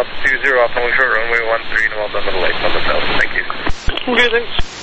20 off Longshore runway 13, well done, middle 8 on the south. Thank you. Okay, thanks.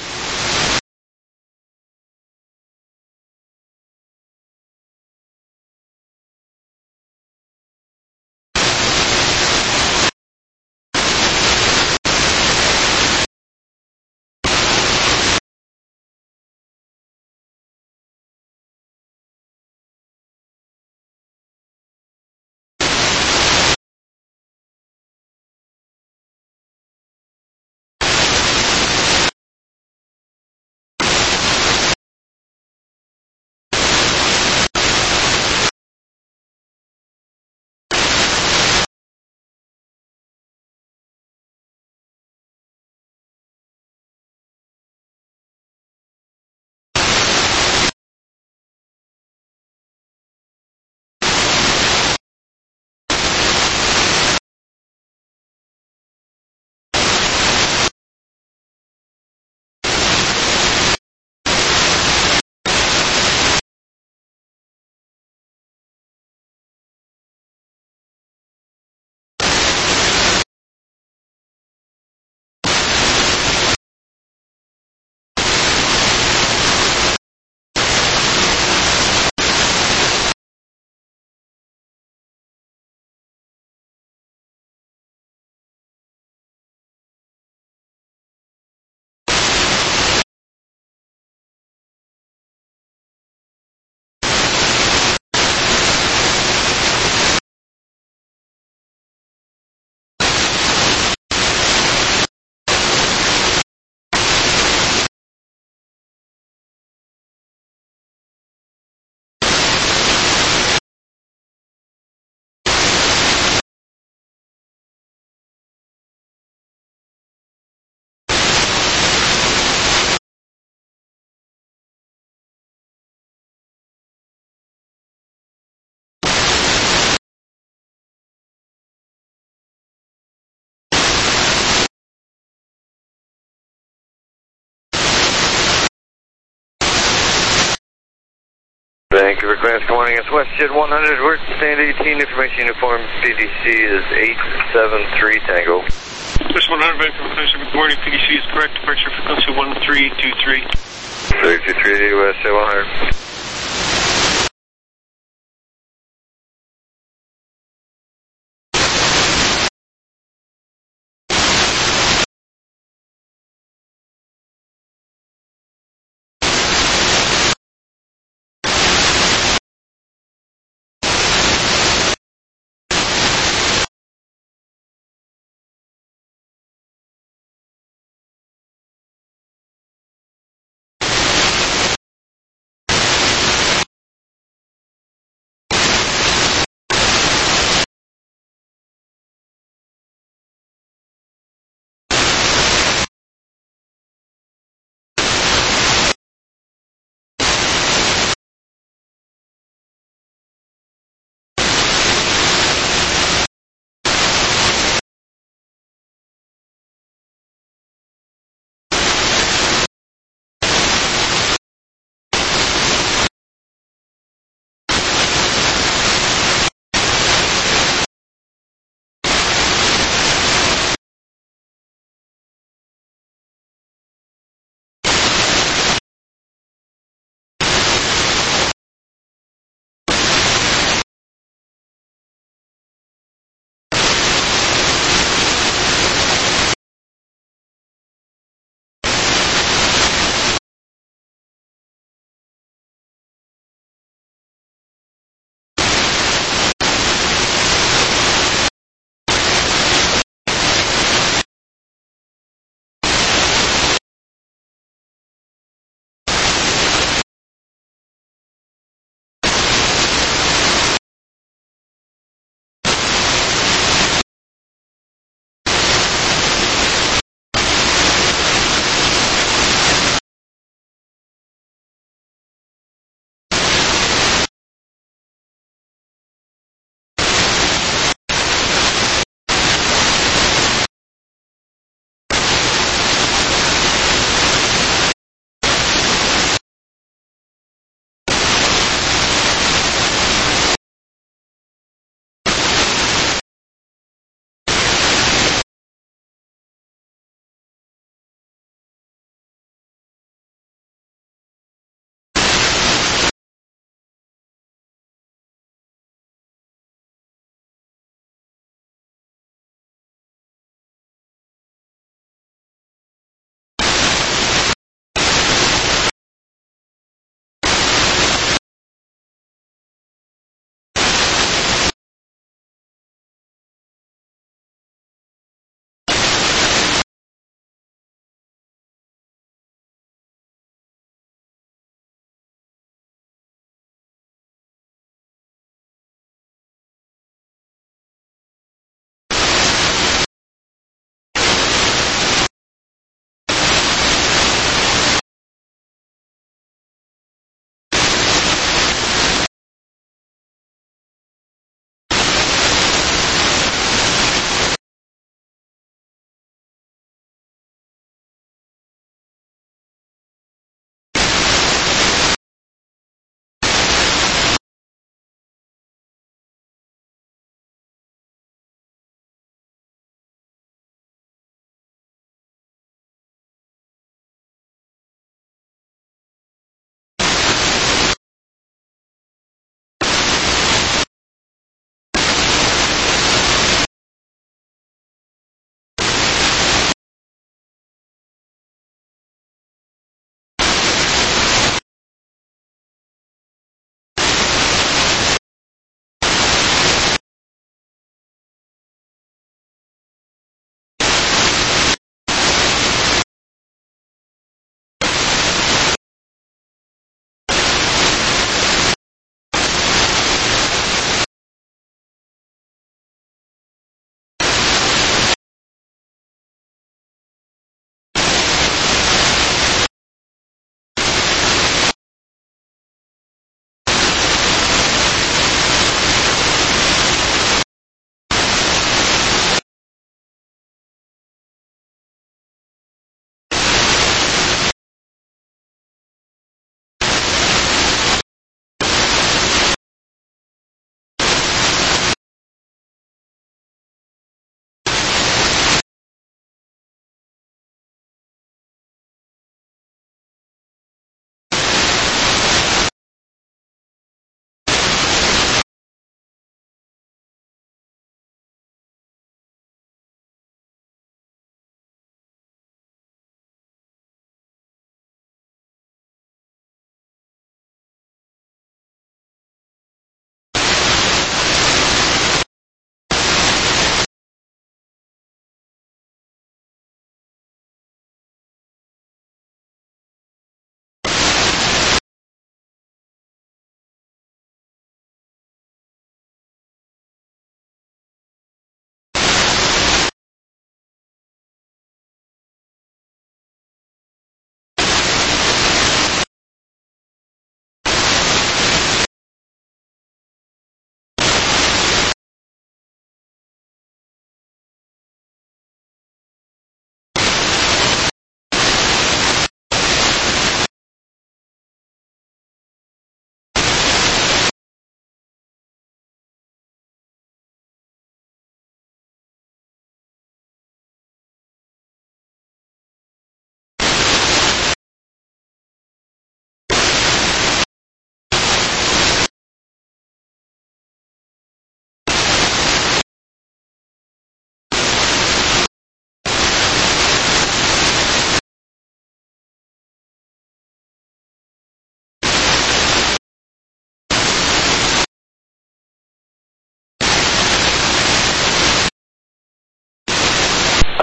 Thank you for clearance. Good morning. It's WestJet 100. We're stand 18. Information uniform PDC is 873 Tango. West 100, good morning. PDC is correct. Departure frequency 1323. 323 West 100.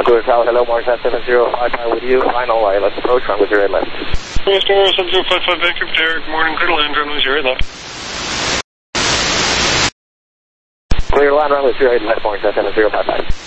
Vancouver Tower, hello, Morningside 7055 with you. Final line, let's approach, runway 08 left. Star 7055 Vancouver Tower, good morning, clear to land, runway 08 left. Clear line, runway 08 left, Morningside 7055.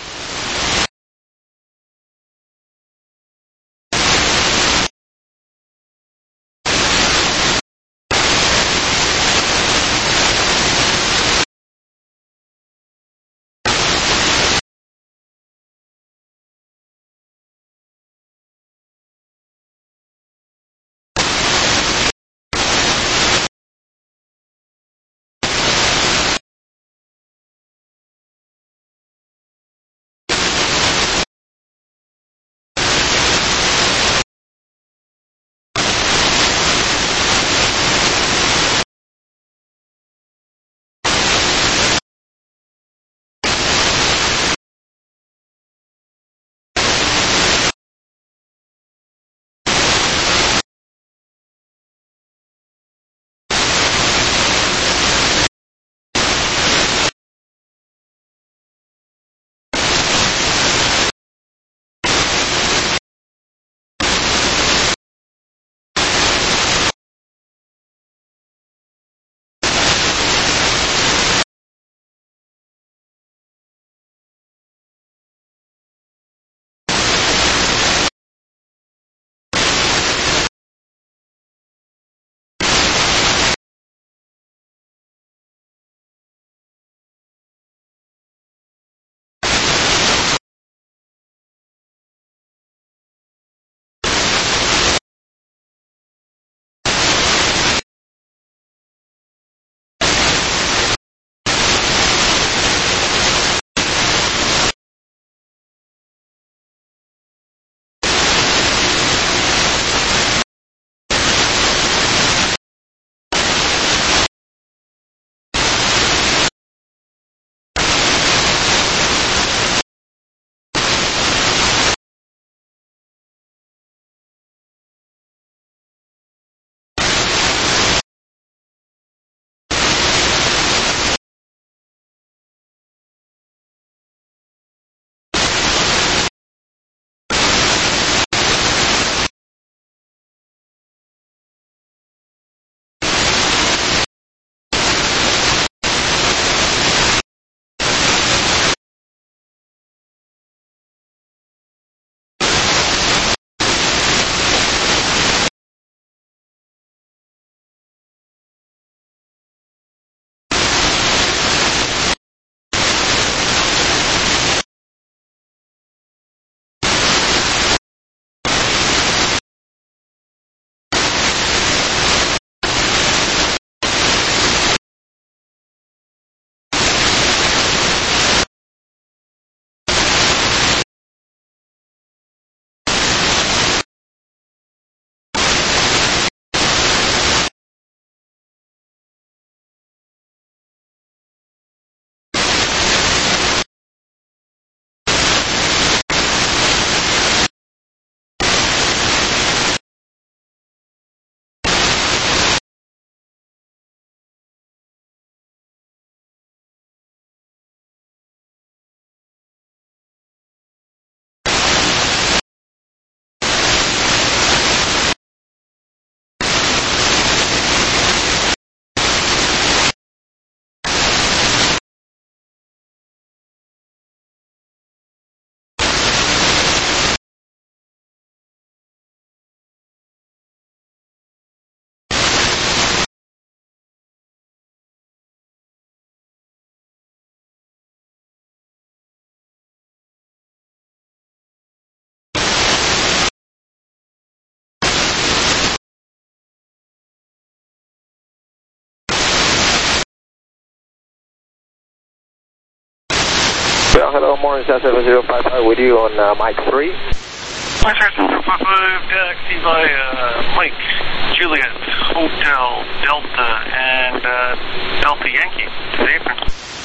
Well, hello, Morningside 7055 with you on Mike 3. Morningside 7055, taxi by Mike, Juliet, Hotel, Delta, and Delta Yankee to the apron.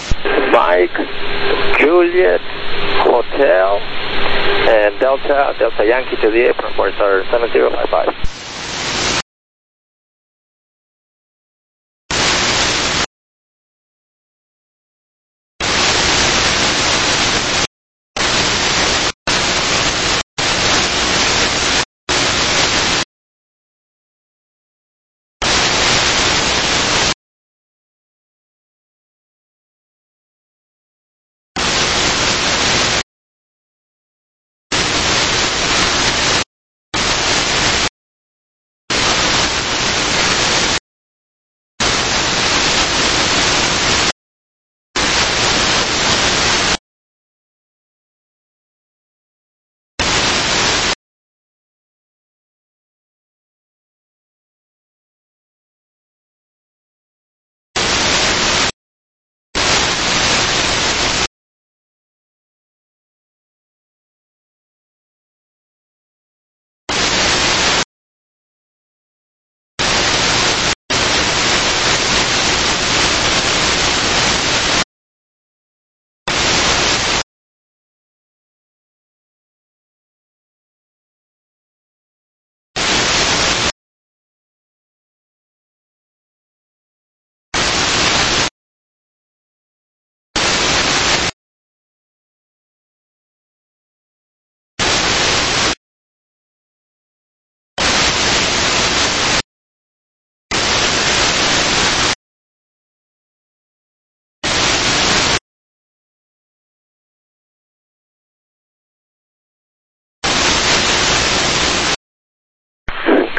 Mike, Juliet, Hotel, and Delta Yankee to the apron for star 7055.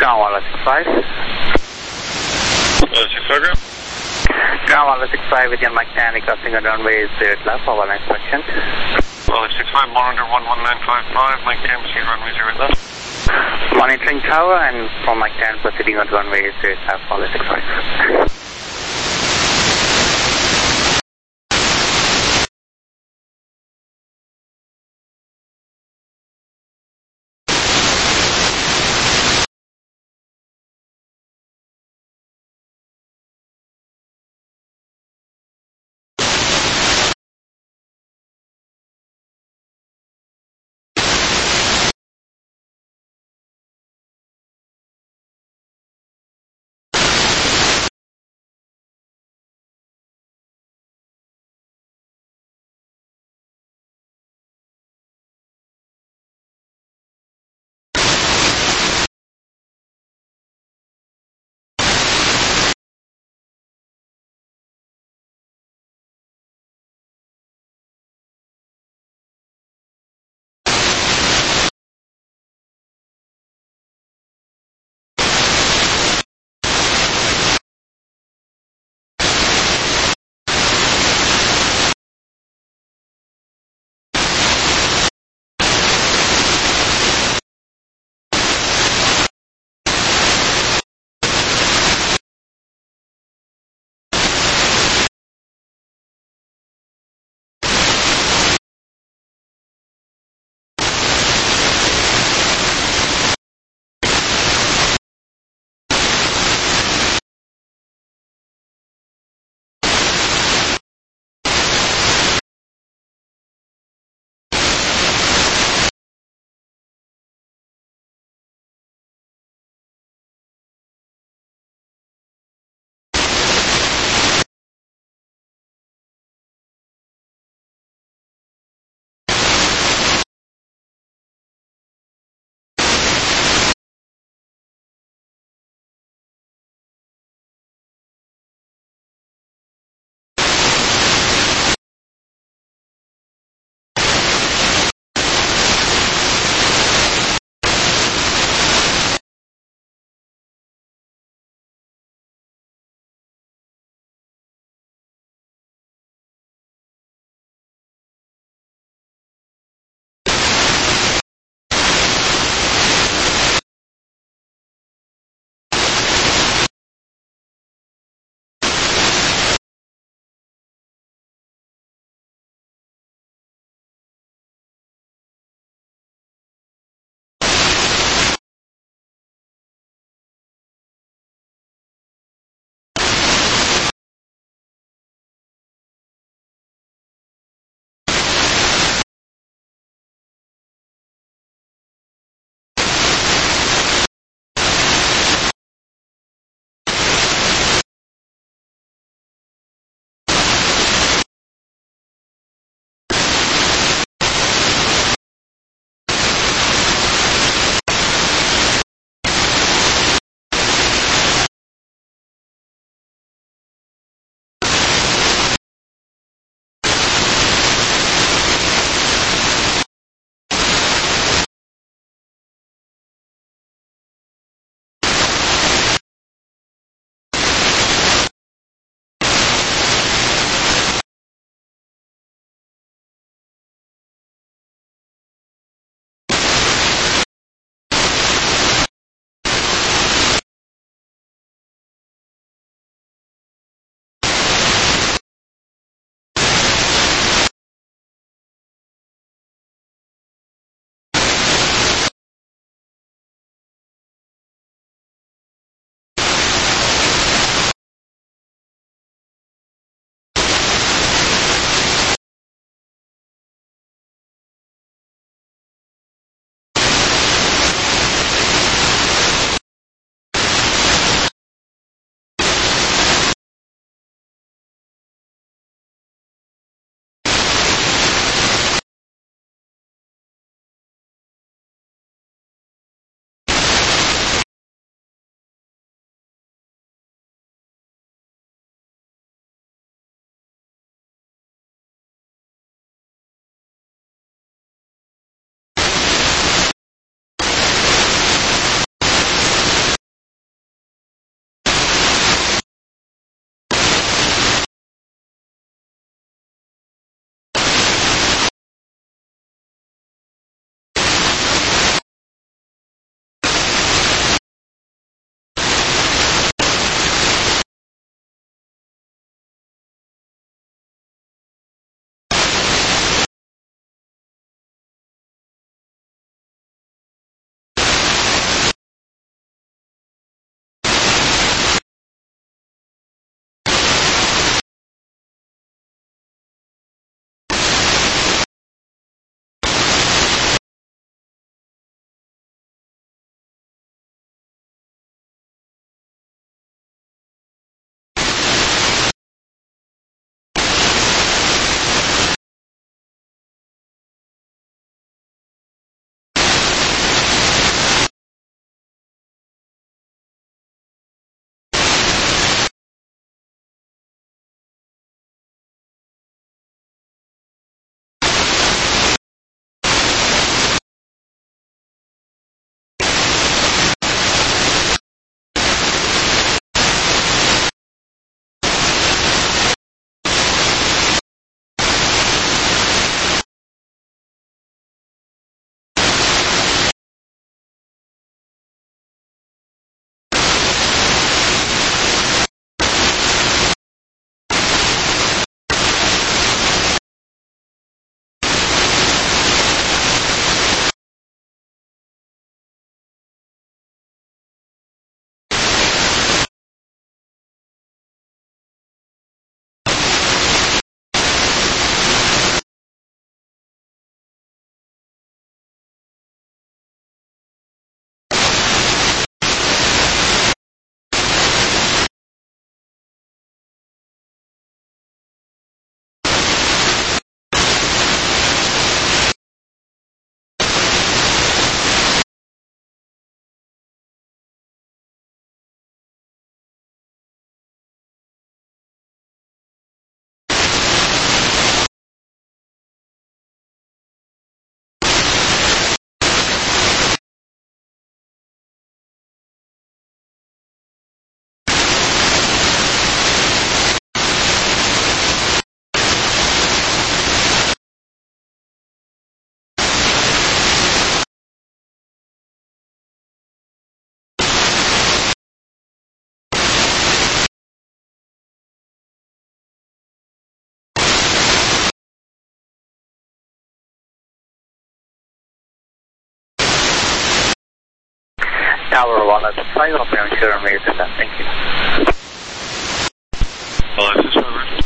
Ground 165. 65 ground. Ground 165 with your mechanic crossing on runway 0 left for one inspection. 65, monitor 11955, Mike 10, proceed runway 0 left. Monitoring tower and for Mike 10 proceeding on runway 0 left for 65. Tower, Walnut 5, open sure runway is done. Thank you. This is forward.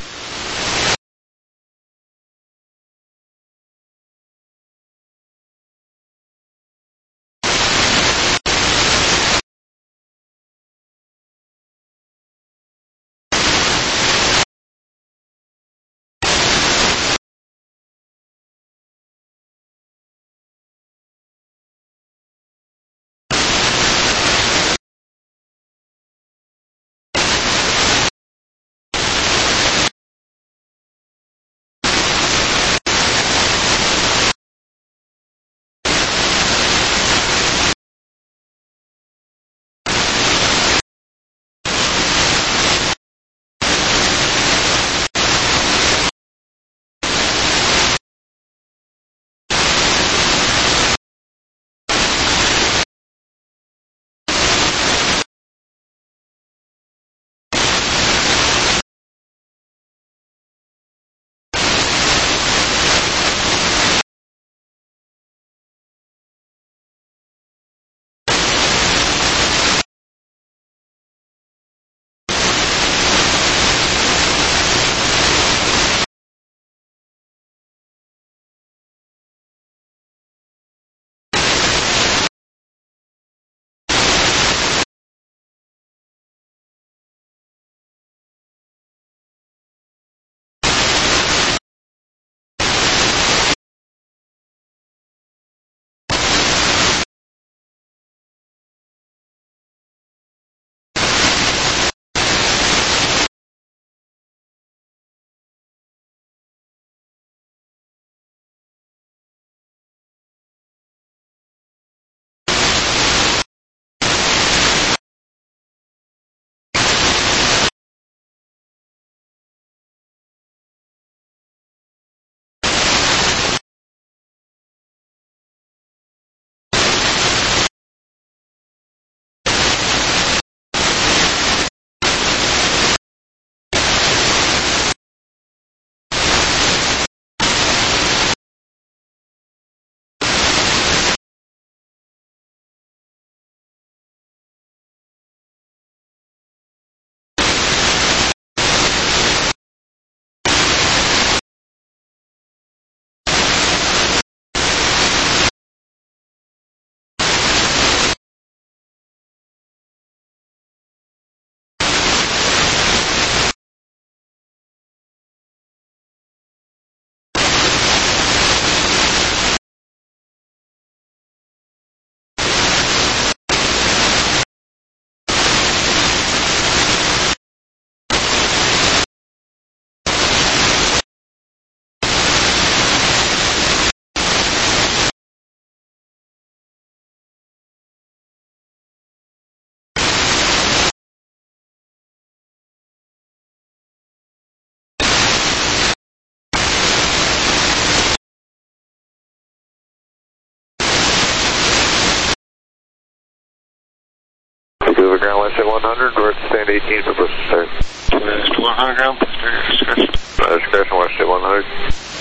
Vancouver ground West at 100, we're at stand 18 for Bristol start. West 100 ground, discretion. Discretion West at 100.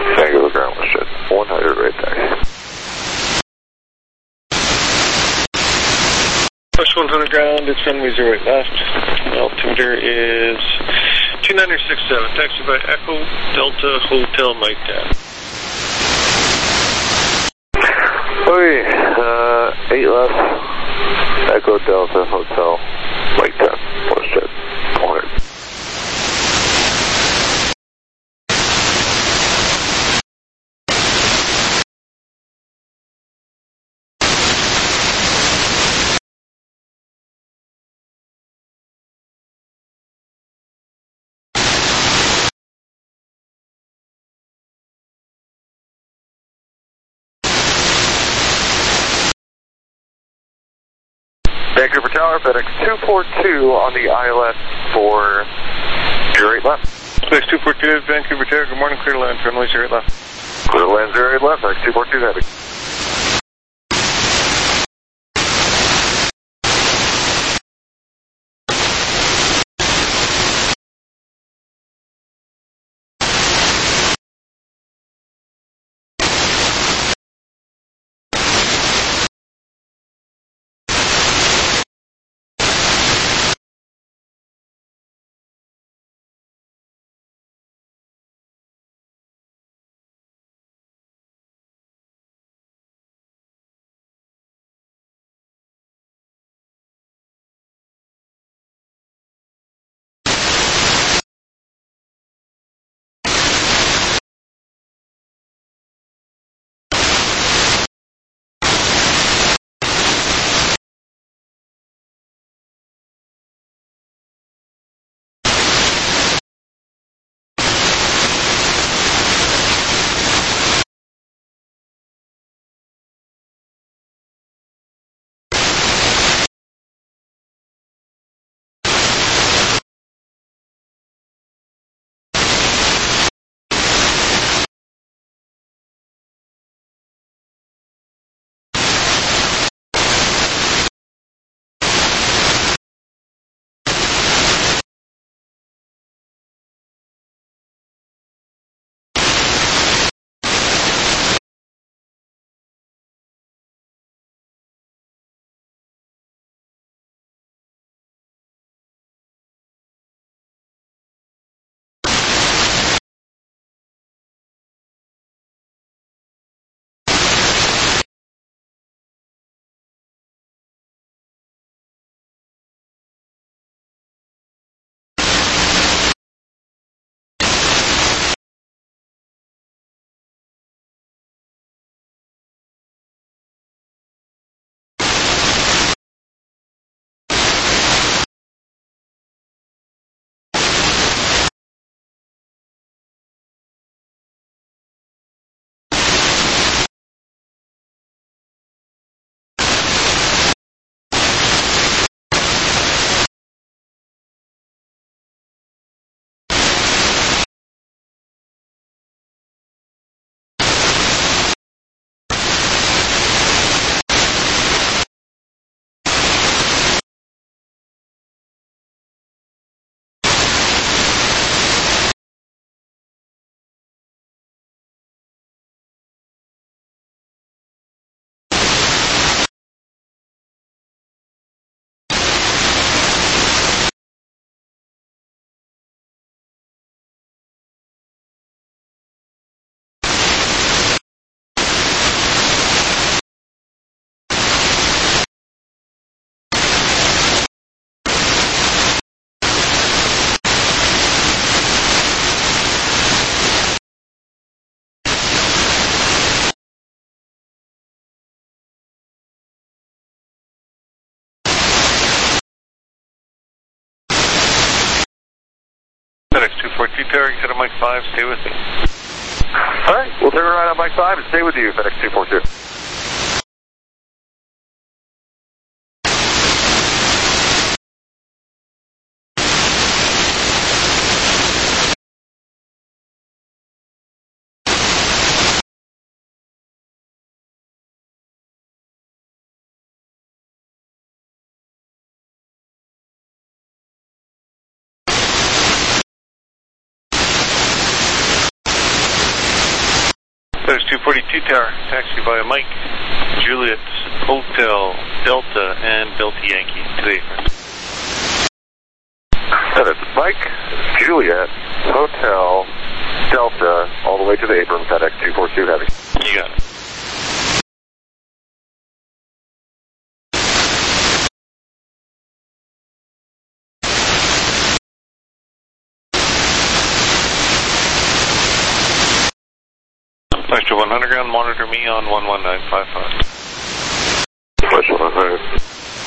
Vancouver ground, WestJet 100 right there. Push 100 ground, it's runway 08 left. Altimeter is 2967. Taxi by Echo Delta Hotel Mike Dan. Okay, 8 left. Echo Delta Hotel Mike 10. WestJet 100. Vancouver Tower, FedEx 242 on the ILS for 08 left. FedEx 242, Vancouver Tower, good morning, clear to land, runway 08 left. Clear to land 08 left, FedEx 242 heavy. FedEx 242 Tower, you said on Mike 5, stay with me. Alright, we'll turn right on Mike 5 and stay with you, FedEx 242. FedEx 242 Tower, taxi by Mike, Juliet, Hotel, Delta, and Delta Yankee to the apron. FedEx Mike, Juliet, Hotel, Delta, all the way to the apron, FedEx 242 Heavy. You got it. Extra 100 ground, monitor me on 11955. Extra 100.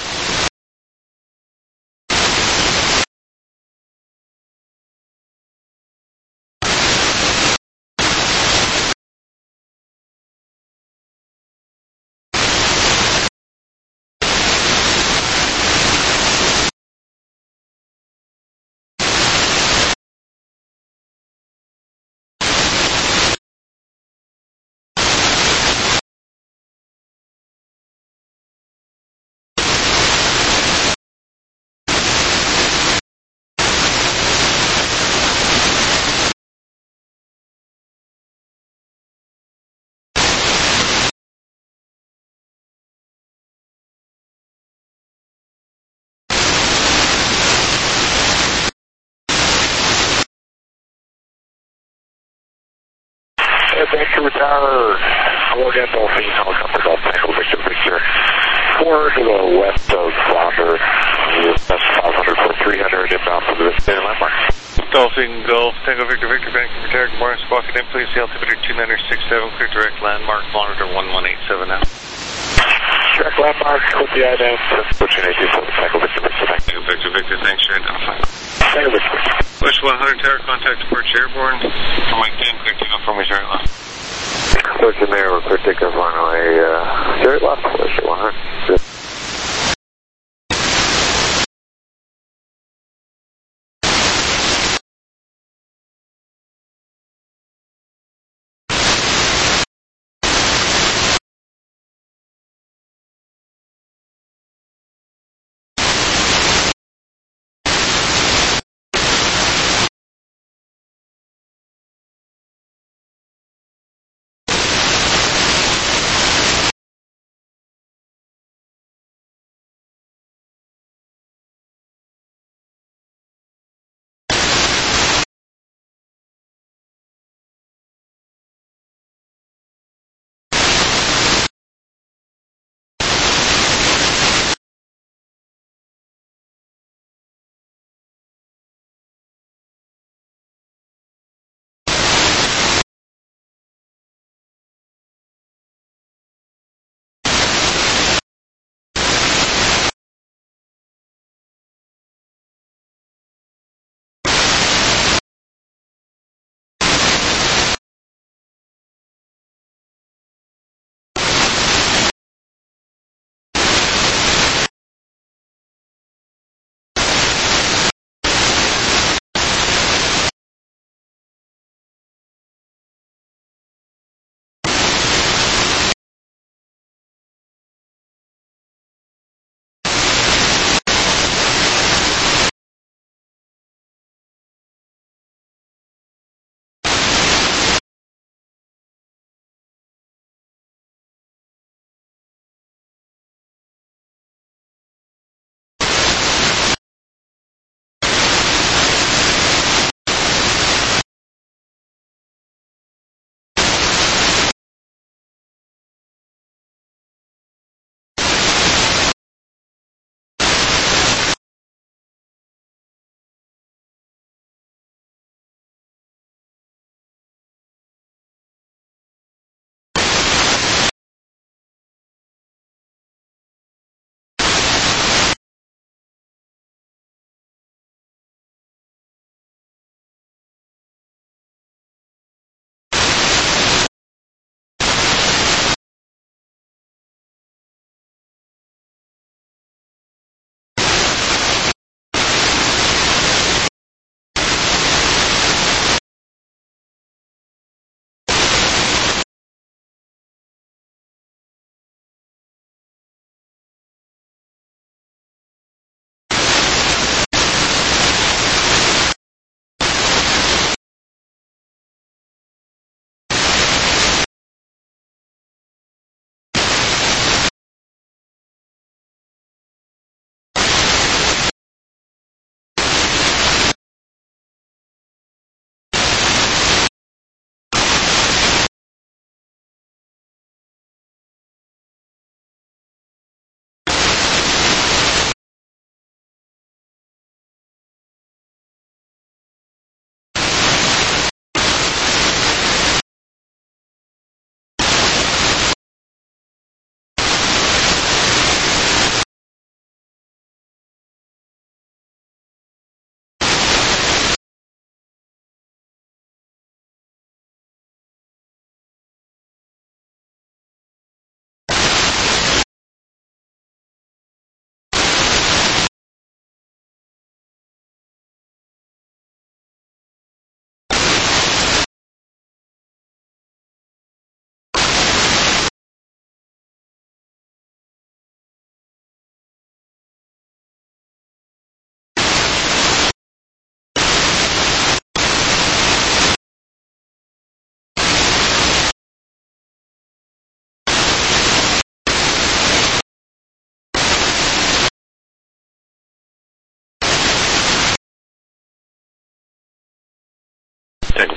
Vancouver Tower, Logan Dolphin, helicopter Golf Tango Victor Victor. 4 to the west of Flounder, that's 500 for 300, inbound from the vicinity landmark. Dolphin Golf Tango Victor Victor, Vancouver Tower, good morning, squawk in, please, the altimeter 2967, clear direct landmark, monitor 1187 now. Direct landmark, with the IDAM, switching 87, Tango Victor Victor, Tango Victor Victor, thanks for identifying. Tango Victor Victor. West 100 Tower, contact departure airborne, from Mike 10, clear takeoff from West Airline. Switching there, we're clear takeoff runway, straight left, West 100.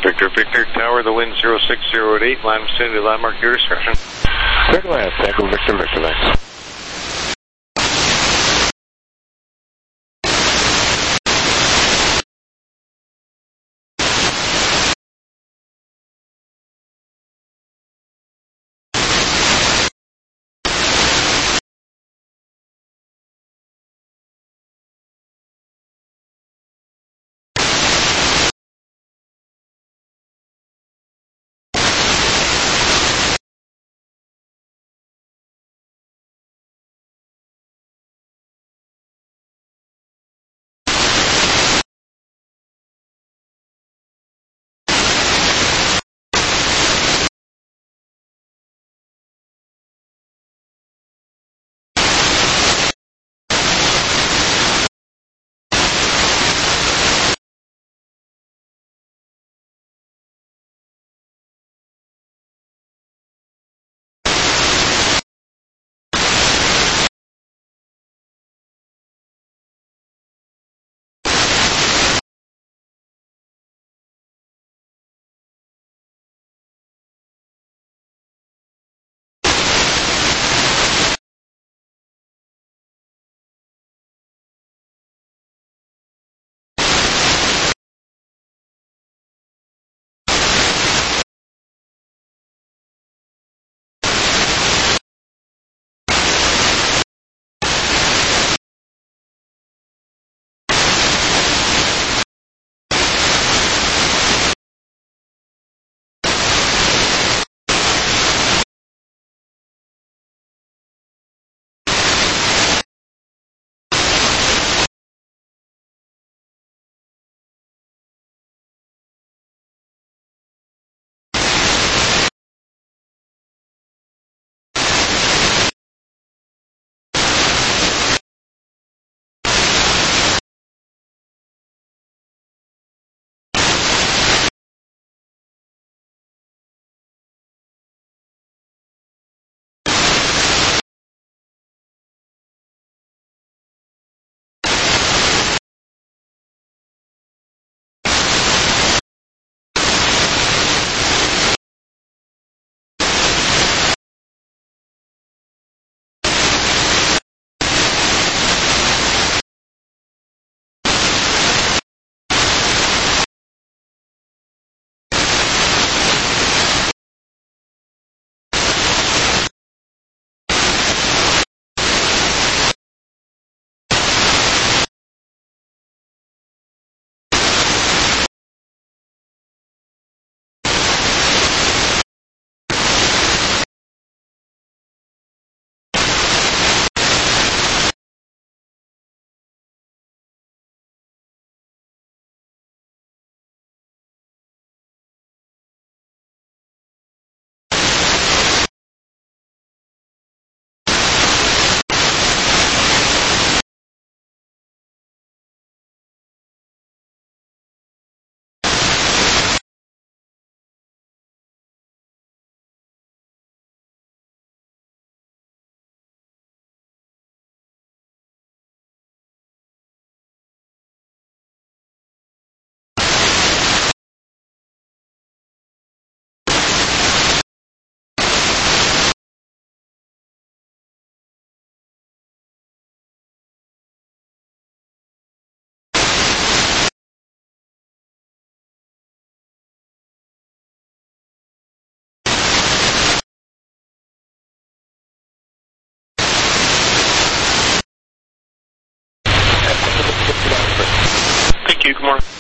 Victor, Victor, Tower, the wind 060 at 8, line vicinity, landmark, your discretion. Clear to land, Tango Victor, Victor, thanks. Thank you, good morning.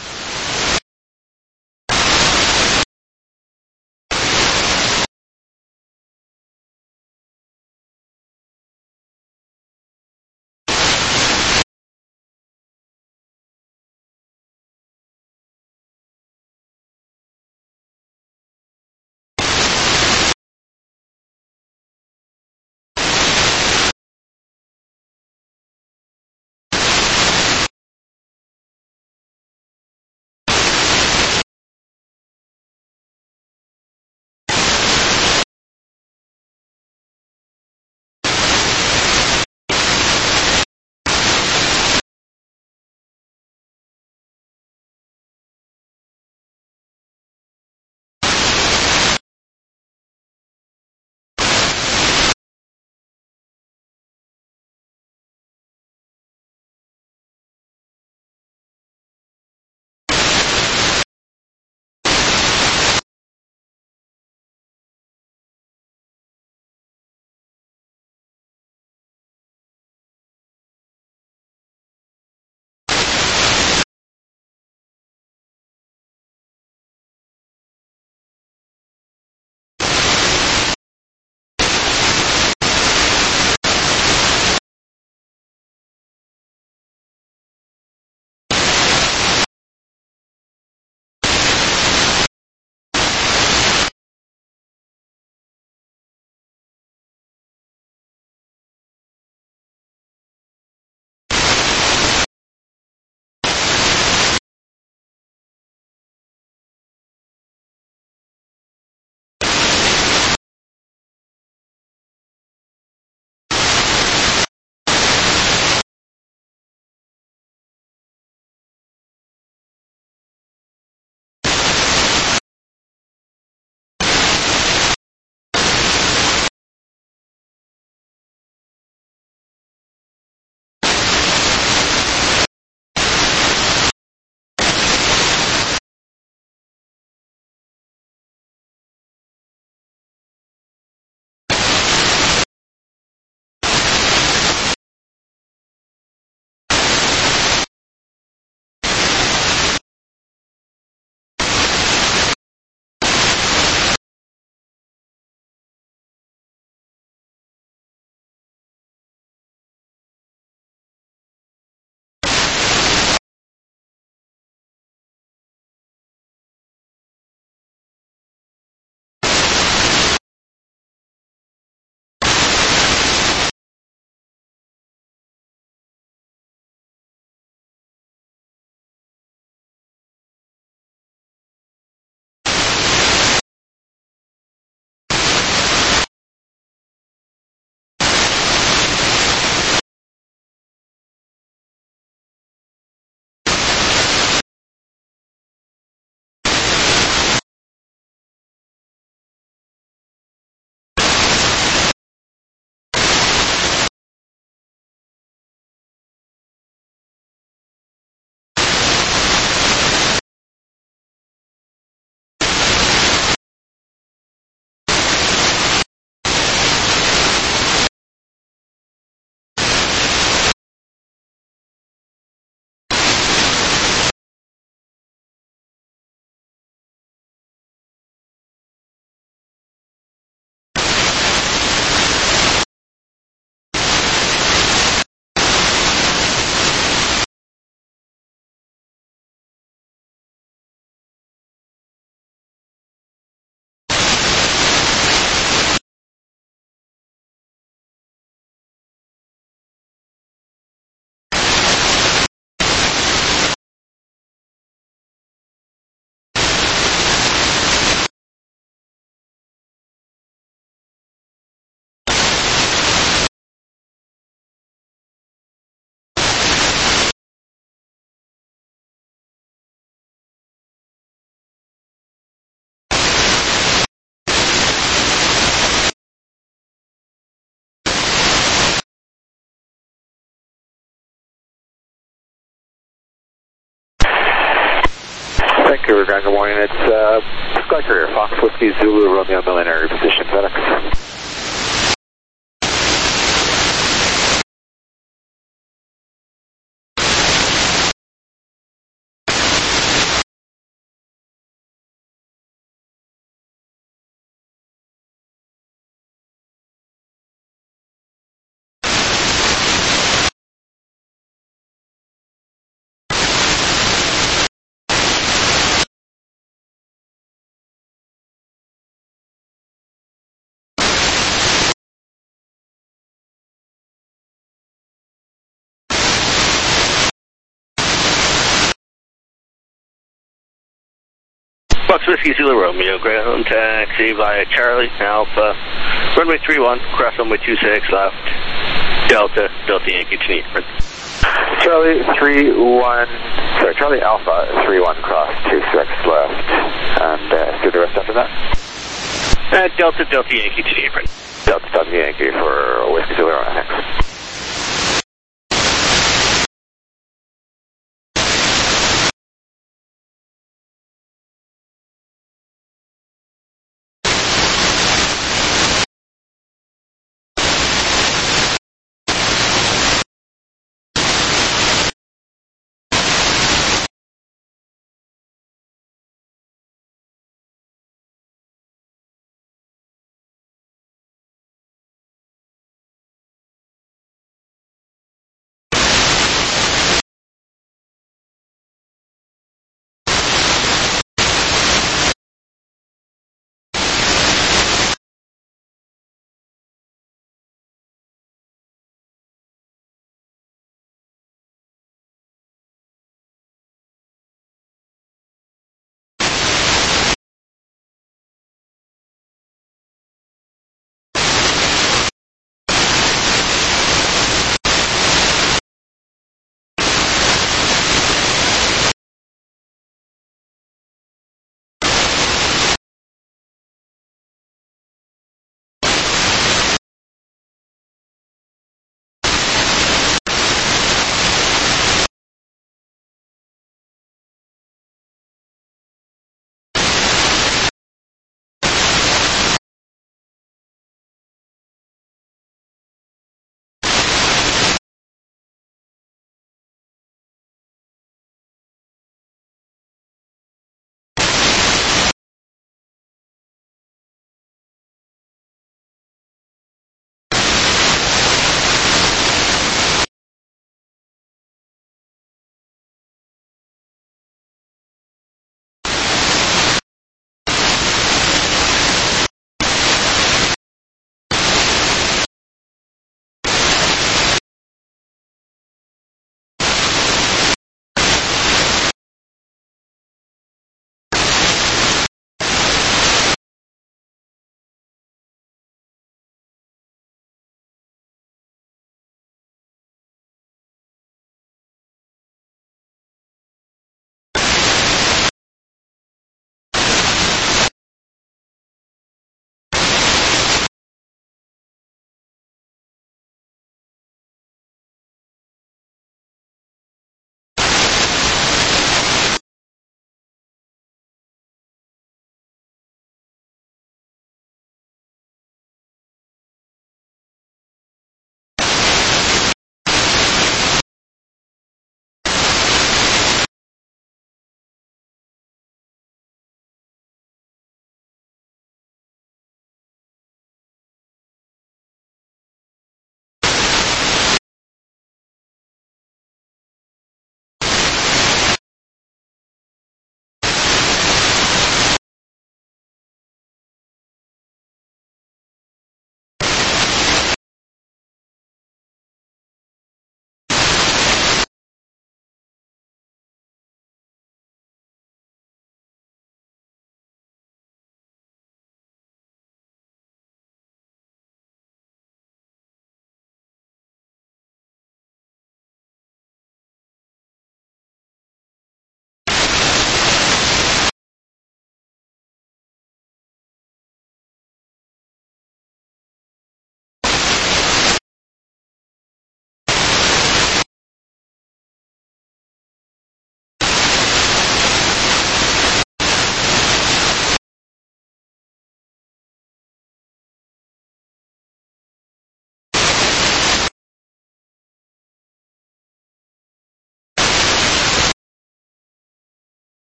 ground, good morning. It's Sky Courier, Fox Whiskey Zulu Romeo Millionaire position, FedEx. Fox Whiskey Zulu Romeo, ground taxi via Charlie Alpha, runway 31, cross runway 26 left, Delta Yankee to Newport. Charlie Alpha 31 cross 26 left, and do the rest after that? Delta Yankee to Newport. Delta Yankee for Whiskey Zulu Romeo, thanks.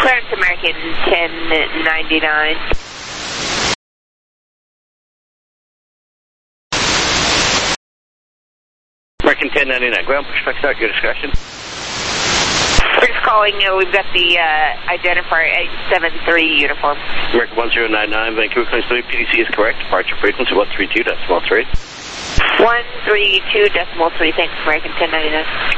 Clearance American 1099. American 1099, ground push back start, your discretion. We're just calling, we've got the identifier 873 uniform. American 1099, Vancouver Claims 3, PDC is correct. Departure frequency 132.3. 132.3, thanks, American 1099.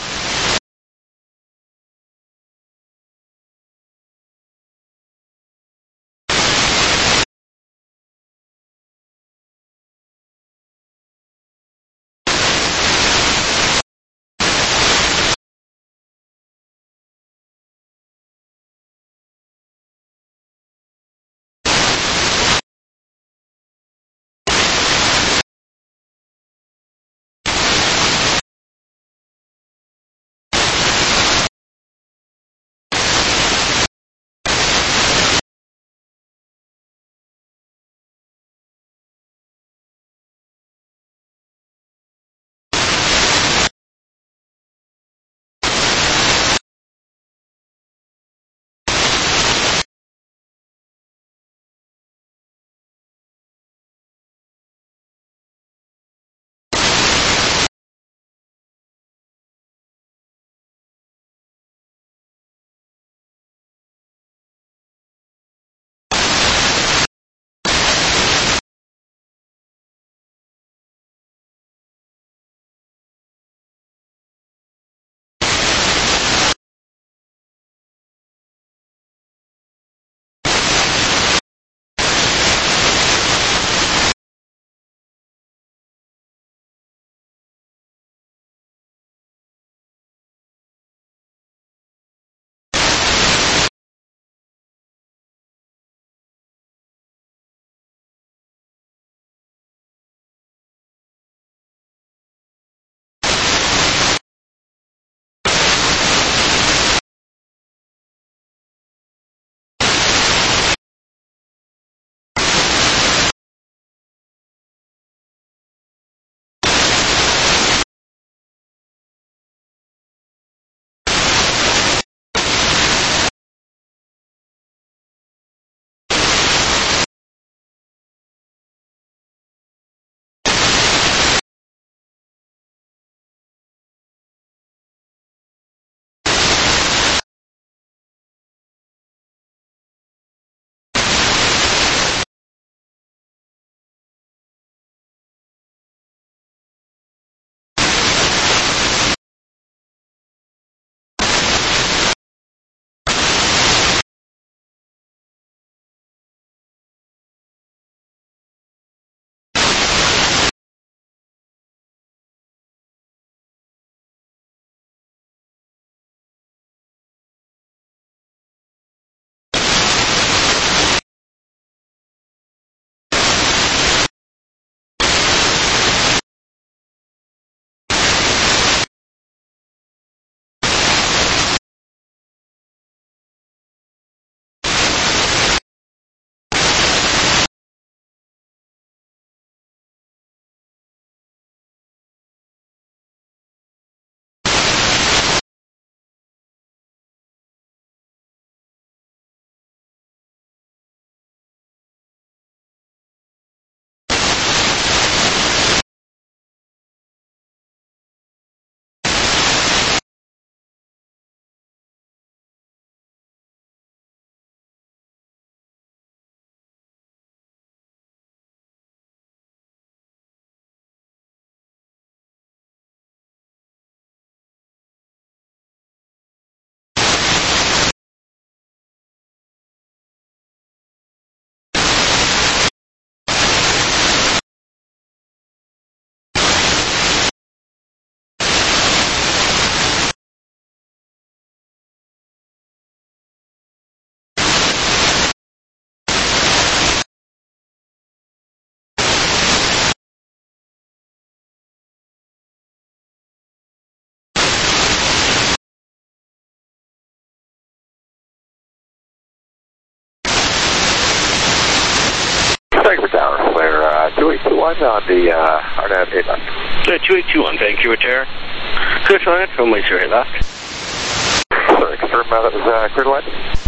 on the RNAV 8 left. 2821, Vancouver Terra. Clear to land, runway 08 left. Sorry, confirm that was clear to land.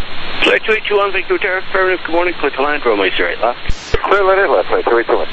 Flight 2821, Victor Terra, affirmative, good morning, clear to land, runway 08 left. Clear letter left, flight 2821.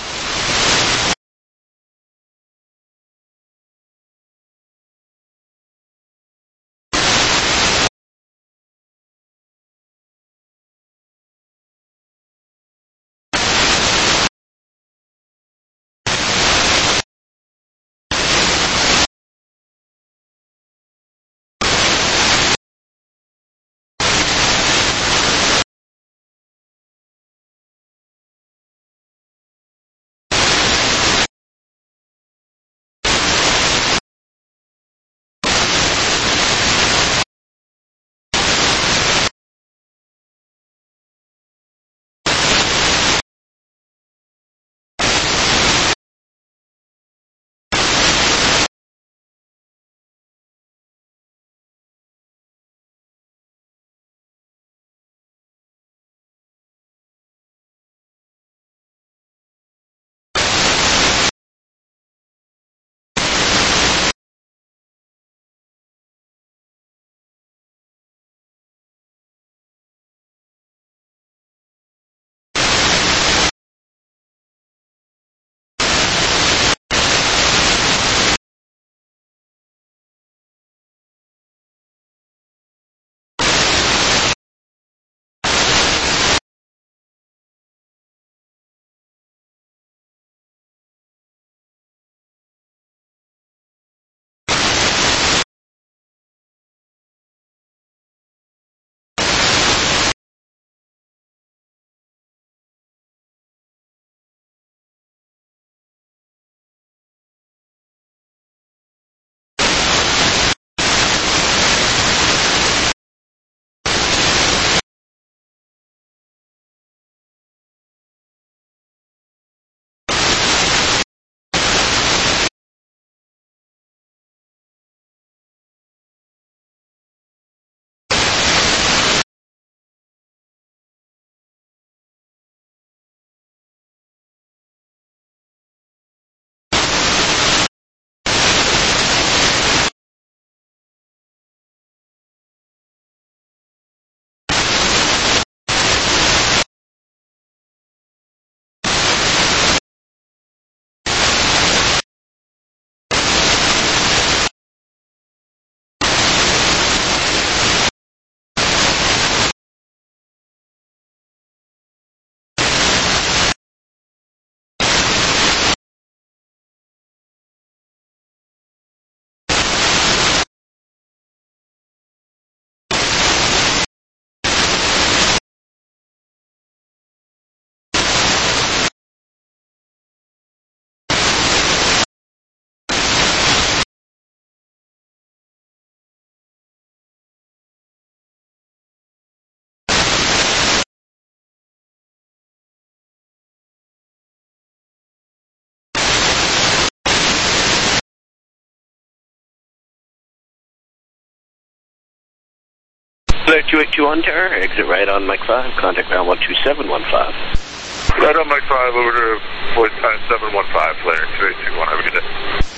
Flight 2821 Terra, exit right on Mike 5, contact ground 12715. Right on Mike 5, over to flight 715, flare 2821, have a good day.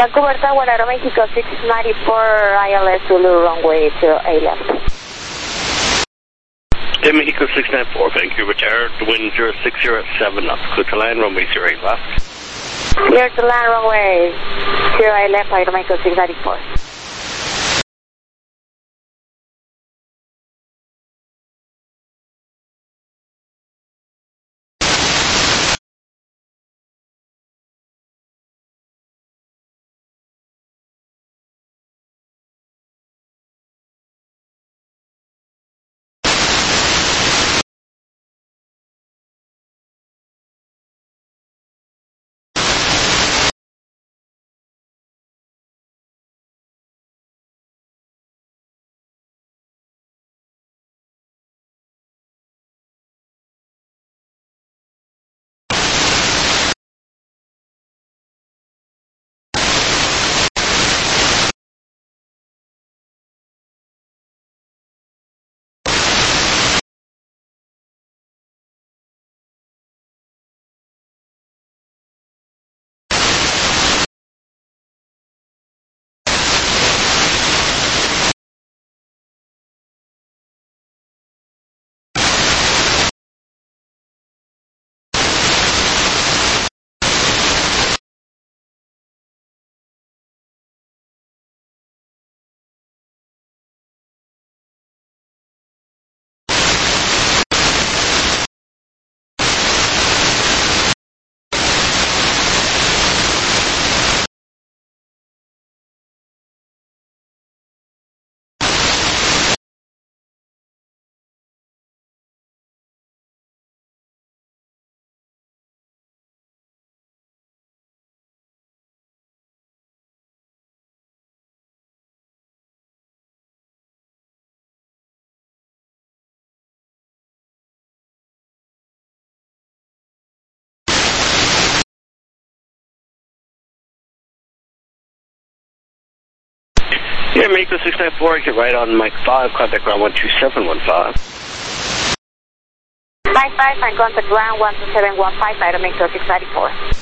Vancouver Tower, Aeromexico 694, ILS Zulu, runway 08 left. Mexico 694, Vancouver Tower, the wind 060 at 7 knots, clear to land, runway 08 left. Clear to land, runway 08 left, Aeromexico 694. Yeah, Mexico 694, get right on Mike 5, contact ground 12715. Mike 5, and contact ground 12715, Aeromexico 694.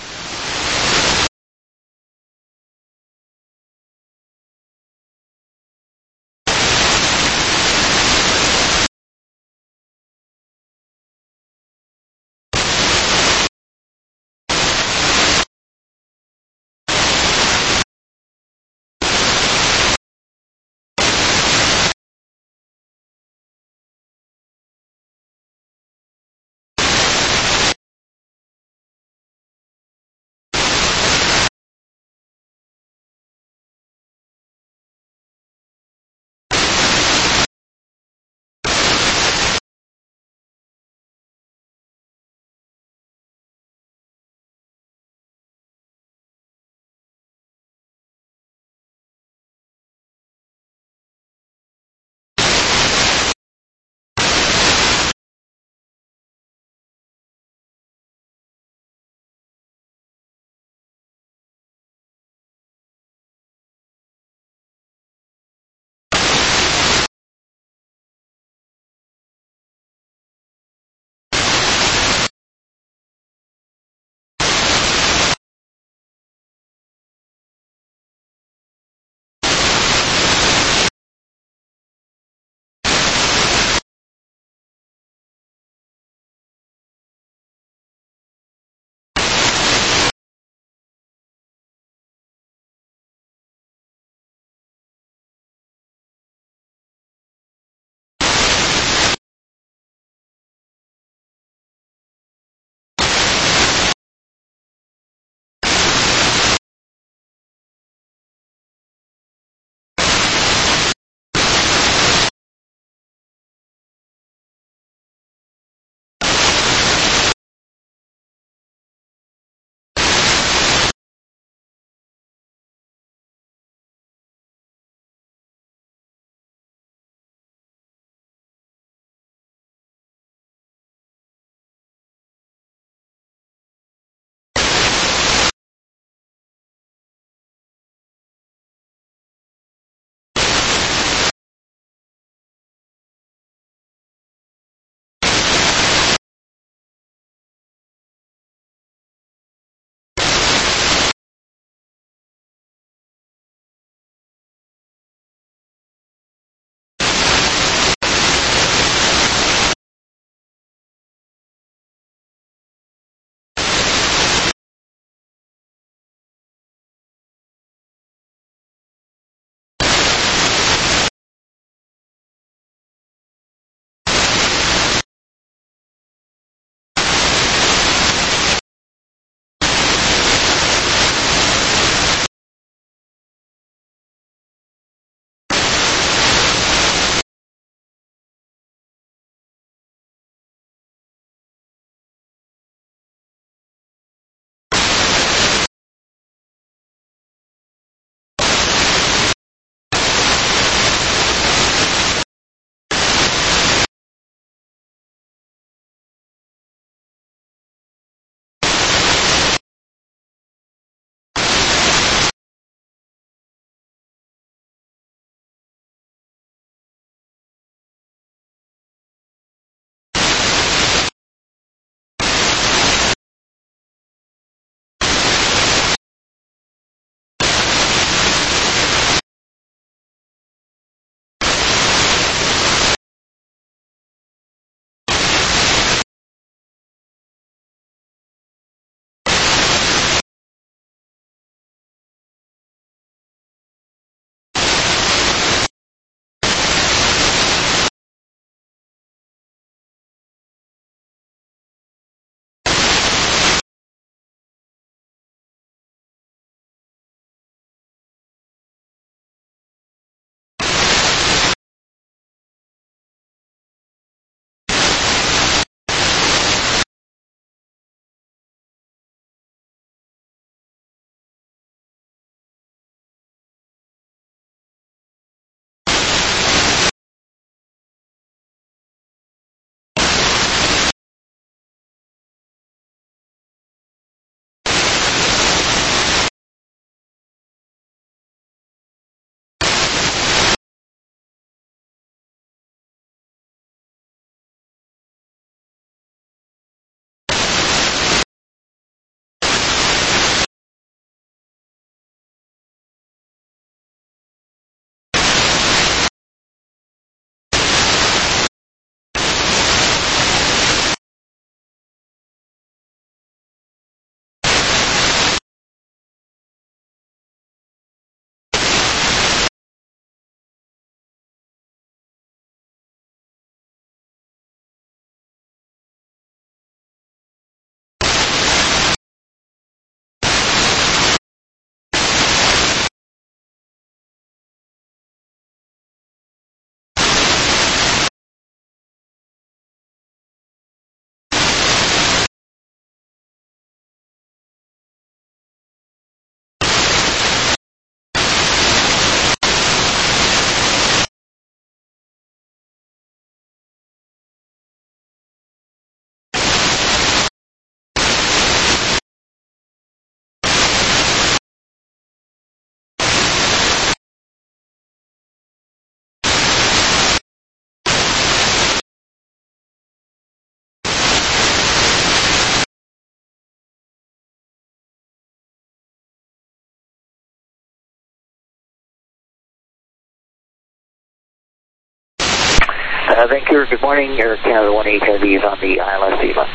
Vancouver, good morning. Air Canada 18 Heavy is on the ILS 8 left.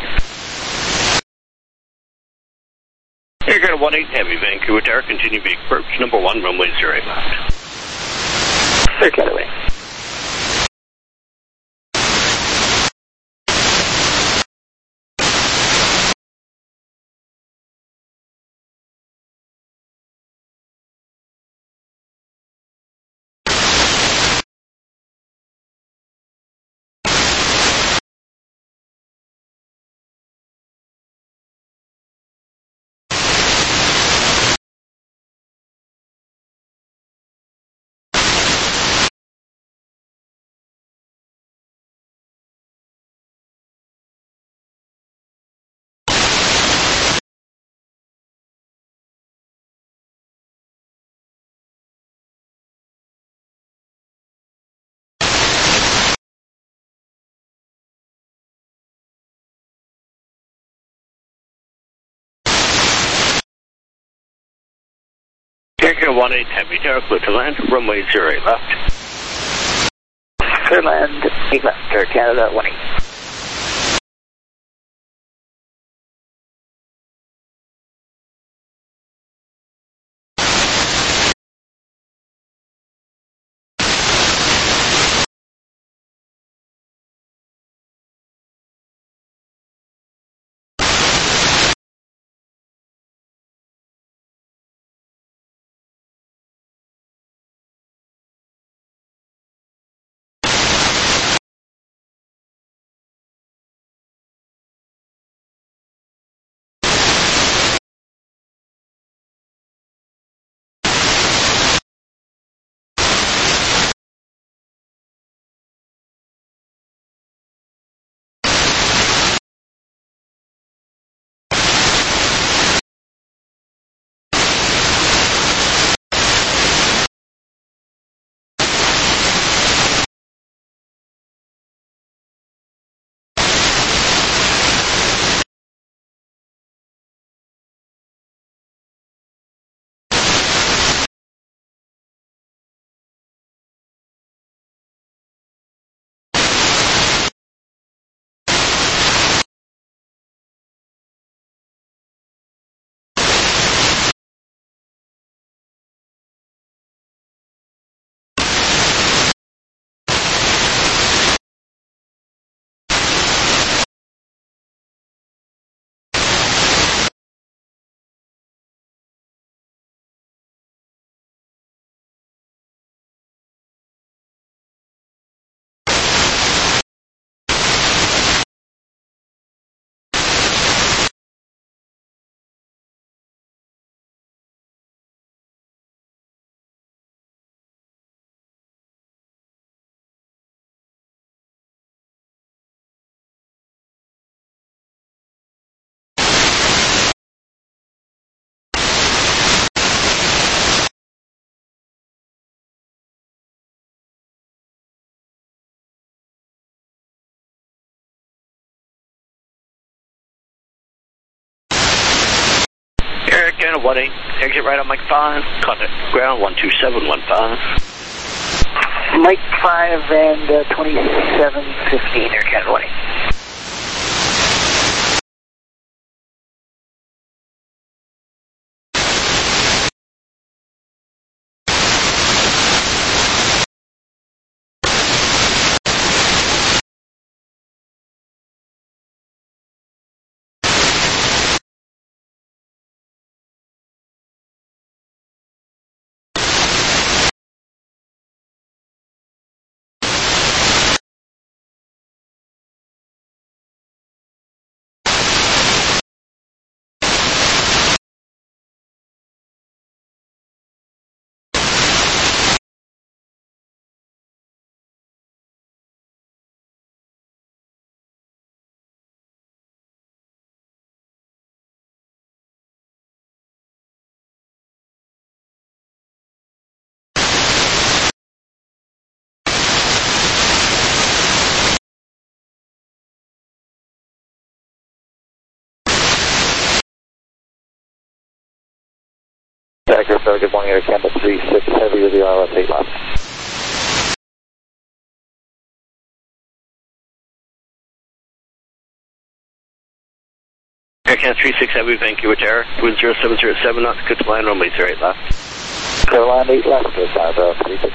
Air Canada 18 Heavy, Vancouver Tower, continue big approach, number 1, runway 08 left. Air Canada 8. Air Canada 18 Heavy Tower, clear to land, runway 08 left. Clear land, 8 left. Air Canada 18. Air Canada 18, exit right on Mike 5, contact ground 12715. Mike 5 and 2715, Air Canada 18. Good morning, Air Canada 36 Heavy with the ILS 8 left. Aircan 36 Heavy, Vancouver Tower, wind 0707 knots, good to line, runway 08 left. Clear 8 left, South 36.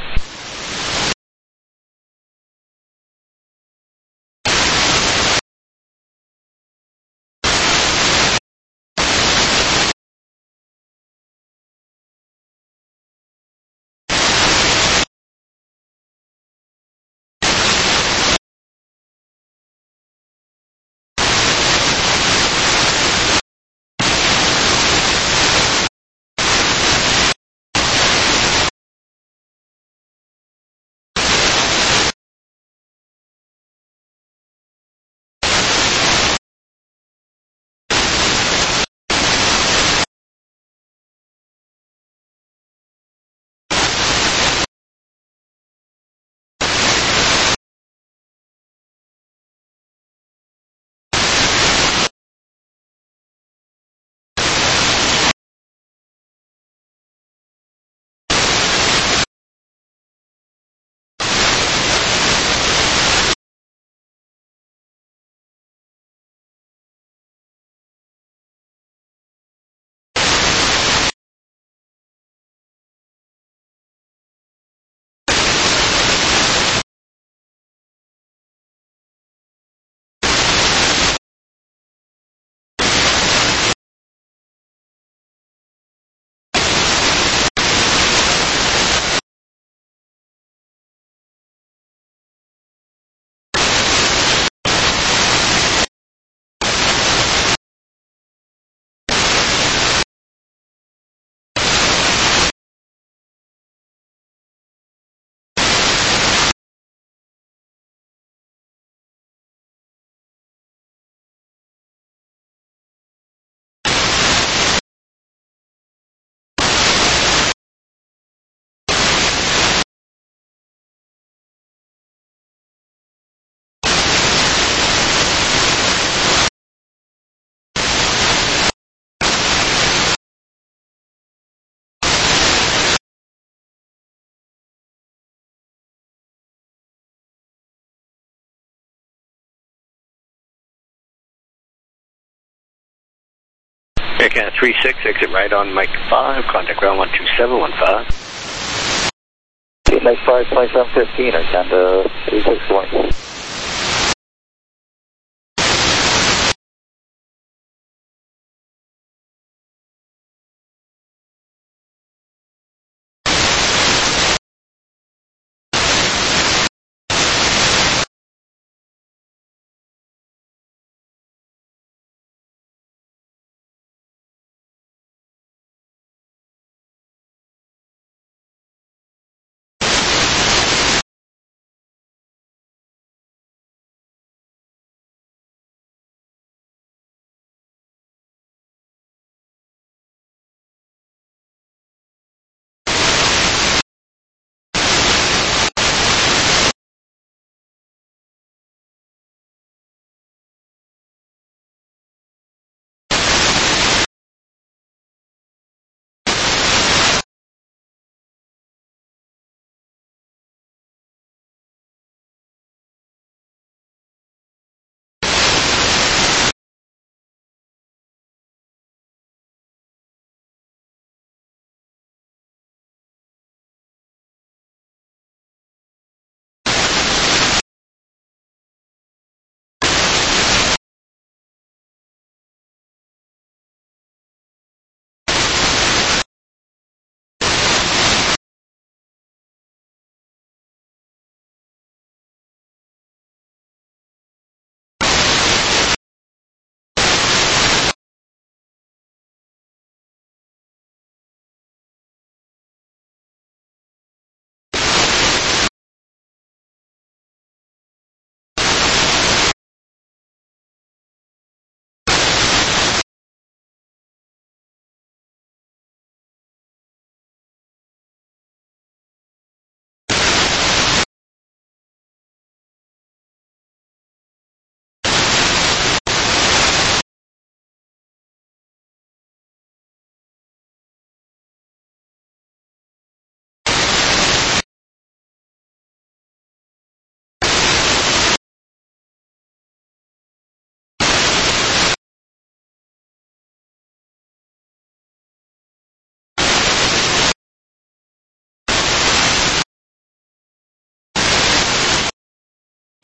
Aircan 36, exit right on Mike 5, contact ground 12715. Mike 5, 2715, Aircan 36 1.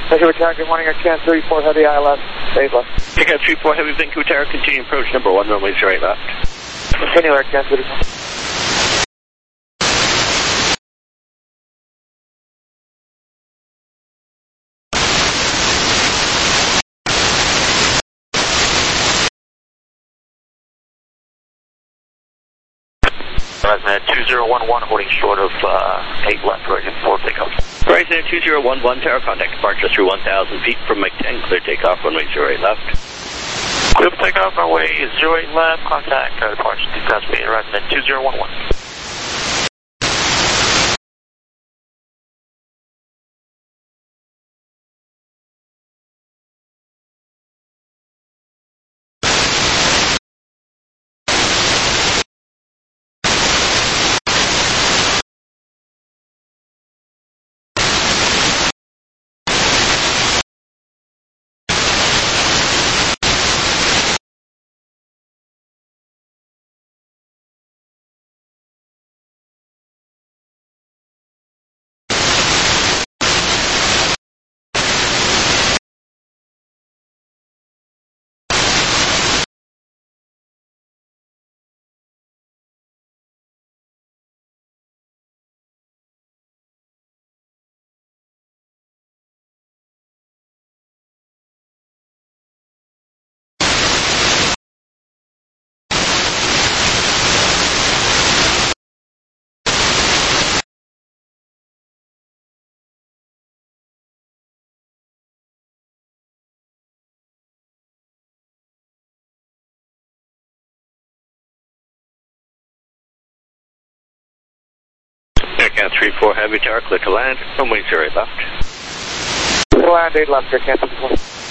Vancouver Tower, good morning, Air 34 Heavy, ILS, 8 left. Air 34 Heavy, Vancouver Tower, continue approach number 1, runway 08 left. Continue, Air 34. Horizon 2011, holding short of 8 left, ready for takeoff. Horizon 2011, tower contact departure through 1,000 feet from Mike 10, clear takeoff, runway 08 left. Clear for takeoff, runway 08 left, contact departure 2,000 feet, Horizon 2011. Air 34 Heavy Tower, clear to land, runway 08 left. Land 8 left, Air 34.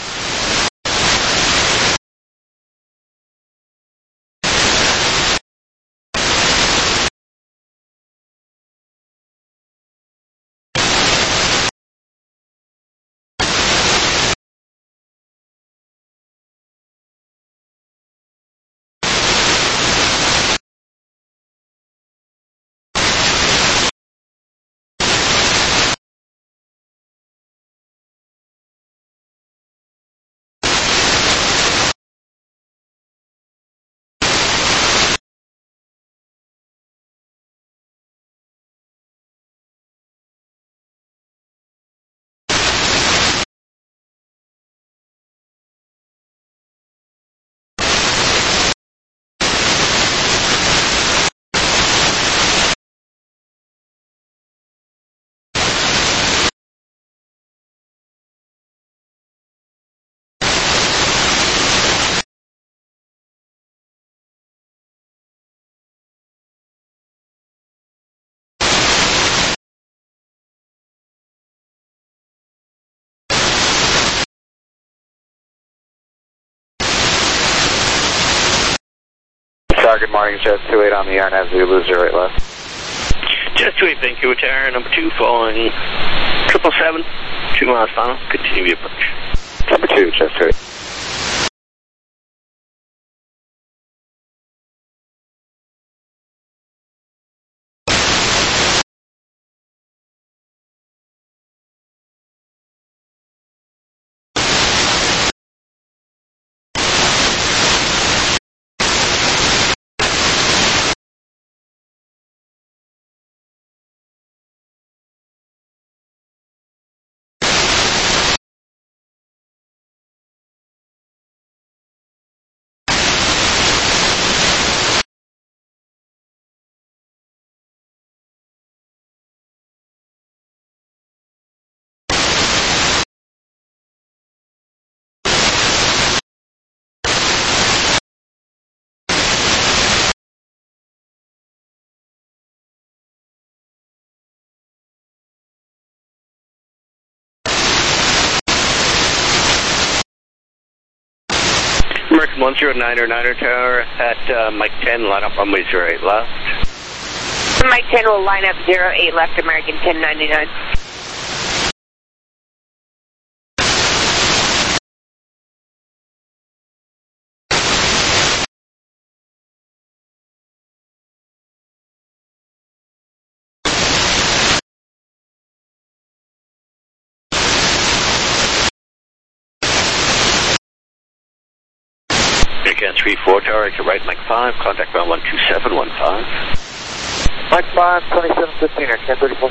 Good morning, Jet 28 on the air, and Zulu 08 left. Jet 28 Vancouver Tower, number 2, following 777, 2 miles final, continue your approach. Number 2, Jet 28. American 109er Tower at Mike 10, line up runway 08 left. Mike 10 will line up 08 left, American 1099. Again, 3-4 tower, exit right, Mike 5, contact ground 12715. Mike 5, 2715, or 1034.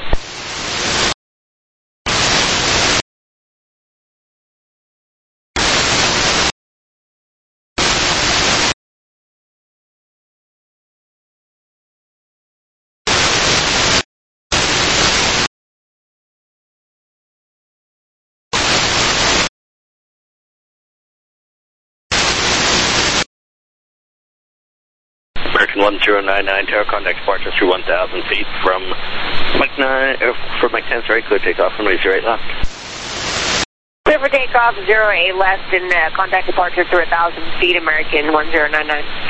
American 1099 tower, contact departure through 1,000 feet from Mike 9, from Mike 10, sorry, clear takeoff from raise your right left. Clear for takeoff, 08 left, and contact departure through 1,000 feet, American 1099.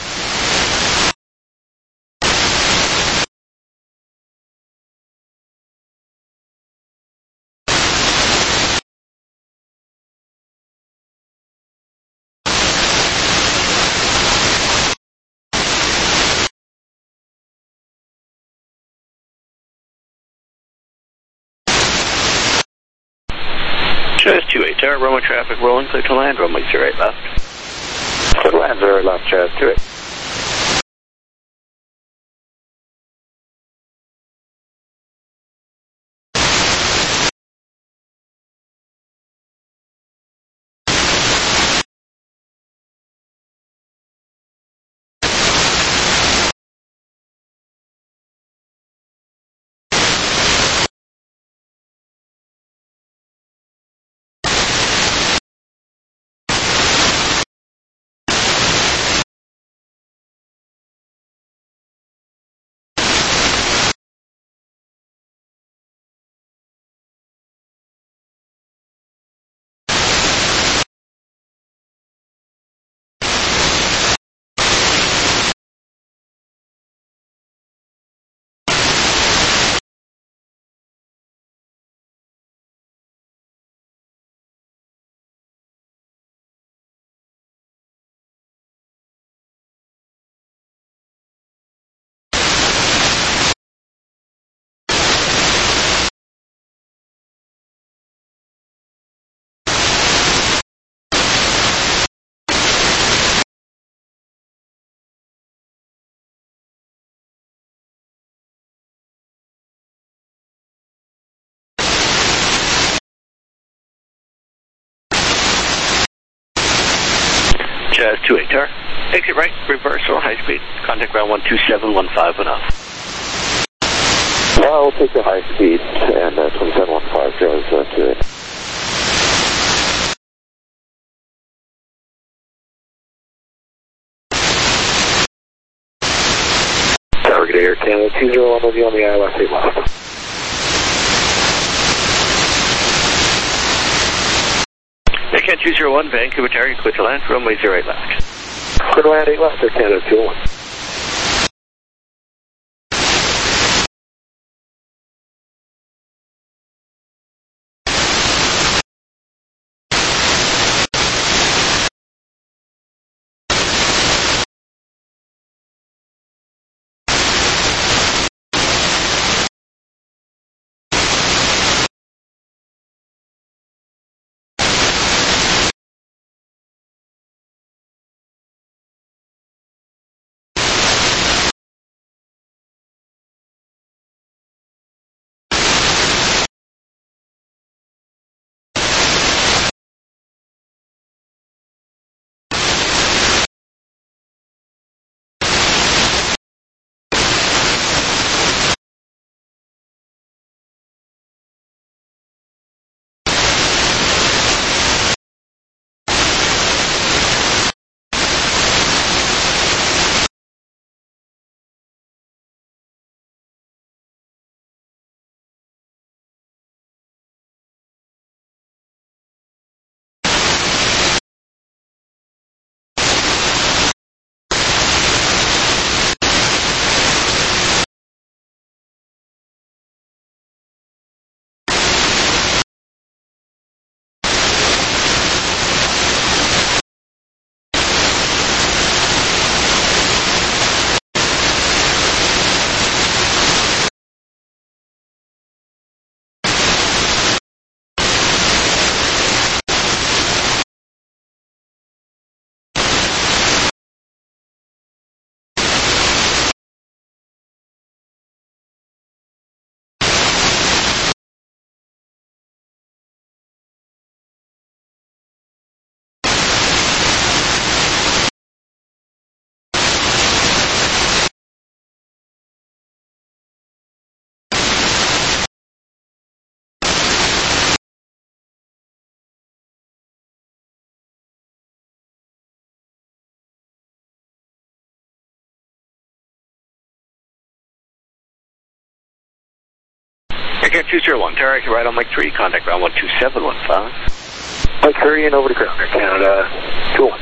Chaz 28 tower, Roman traffic rolling, clear to land, runway 08 left. Clear to land, 0 left, Chaz 28. Chaz 28 tower, exit right, reversal, high speed, contact ground 12715 Well, we'll take the high speed, and 2715 Chaz 28. Target Air Canada 201 will be on the ILS 8 left. Aircan 201, Vancouver tower, clear to land, runway 08 left. Clear to land 8 left, Air Canada 201. Again, 201, Terra, right on Mike 3, contact ground 12715. Mike 3 and over to ground, Canada 2-1.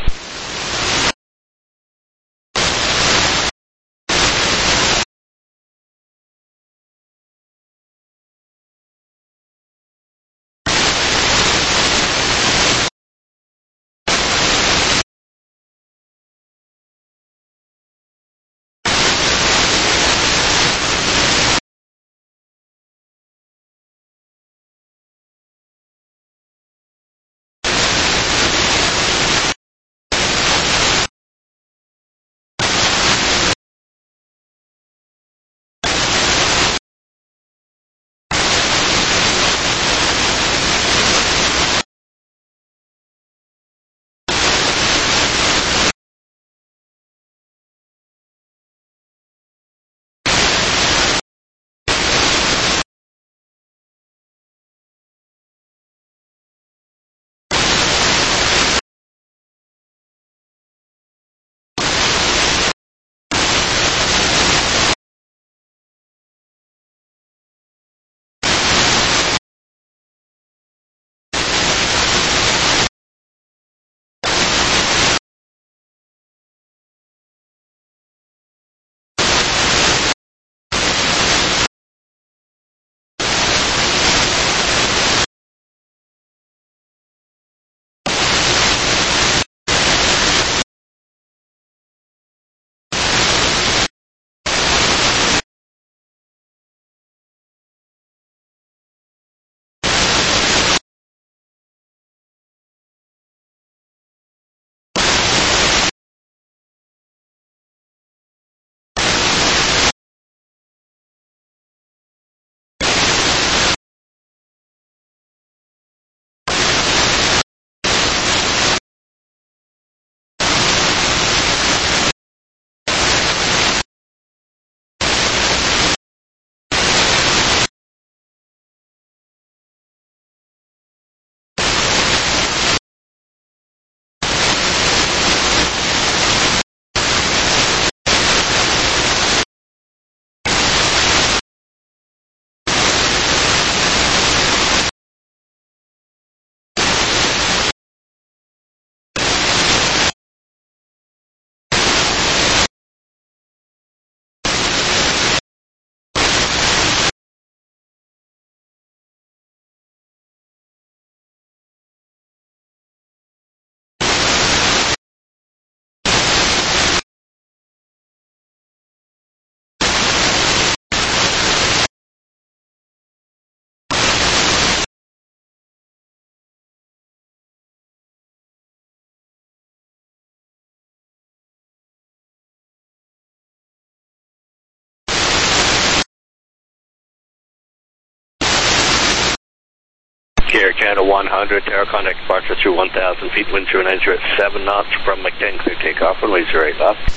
Air Canada 100, Terra, contact departure through 1,000 feet, wind through 90 at 7 knots from Mike 10, clear takeoff, runway 08 left.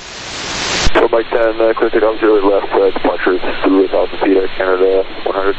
So Mike 10, clear takeoff 08 left, departure through 1,000 feet, Air Canada 100.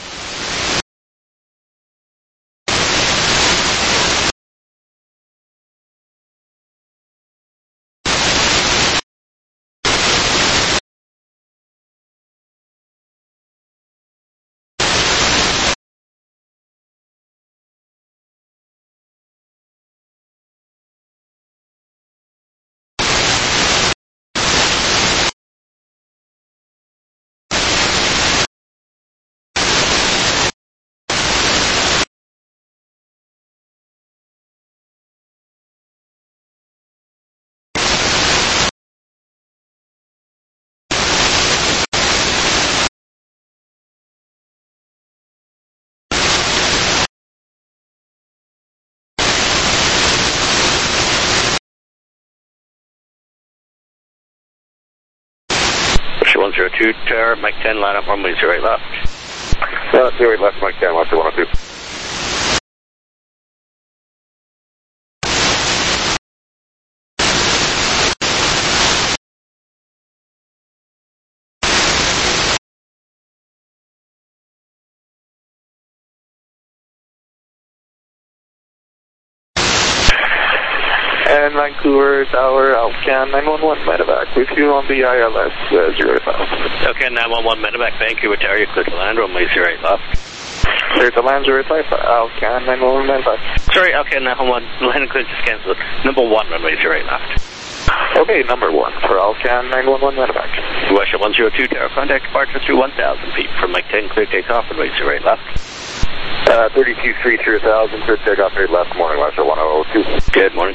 Push 102, Terra, Mike 10, line up, runway 08 left. 08 left, Mike 10, left to 102. And Vancouver Tower, Alcan 911 medevac with you on the ILS 08000. Okay, 911 medevac, Vancouver Tower, you're clear to land, runway 08 left. Clear to land 08 left, Alcan 911 medevac. Sorry, Alcan 911, landing clearance is cancelled. Number 1, runway 08 left. Okay, number 1 for Alcan 911 medevac. Russia 102 Tower, contact departure through 1,000 feet from Mike 10, clear takeoff, runway 08 left. 32-3 through 1,000, clear takeoff 8 left, morning, Russia 1002. Good morning.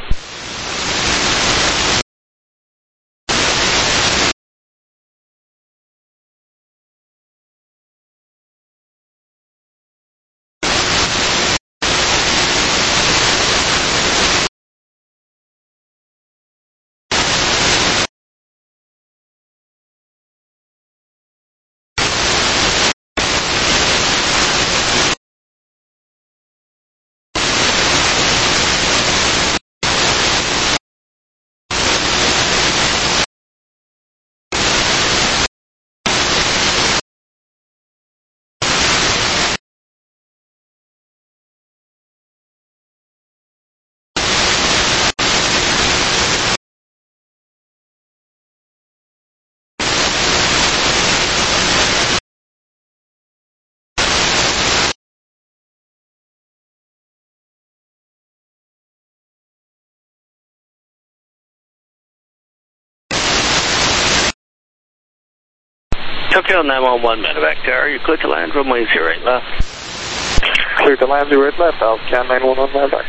Tokyo 911 medevac Tower, you're clear to land, runway 08 left. Clear to land 08 left, Alcan 911 medevac.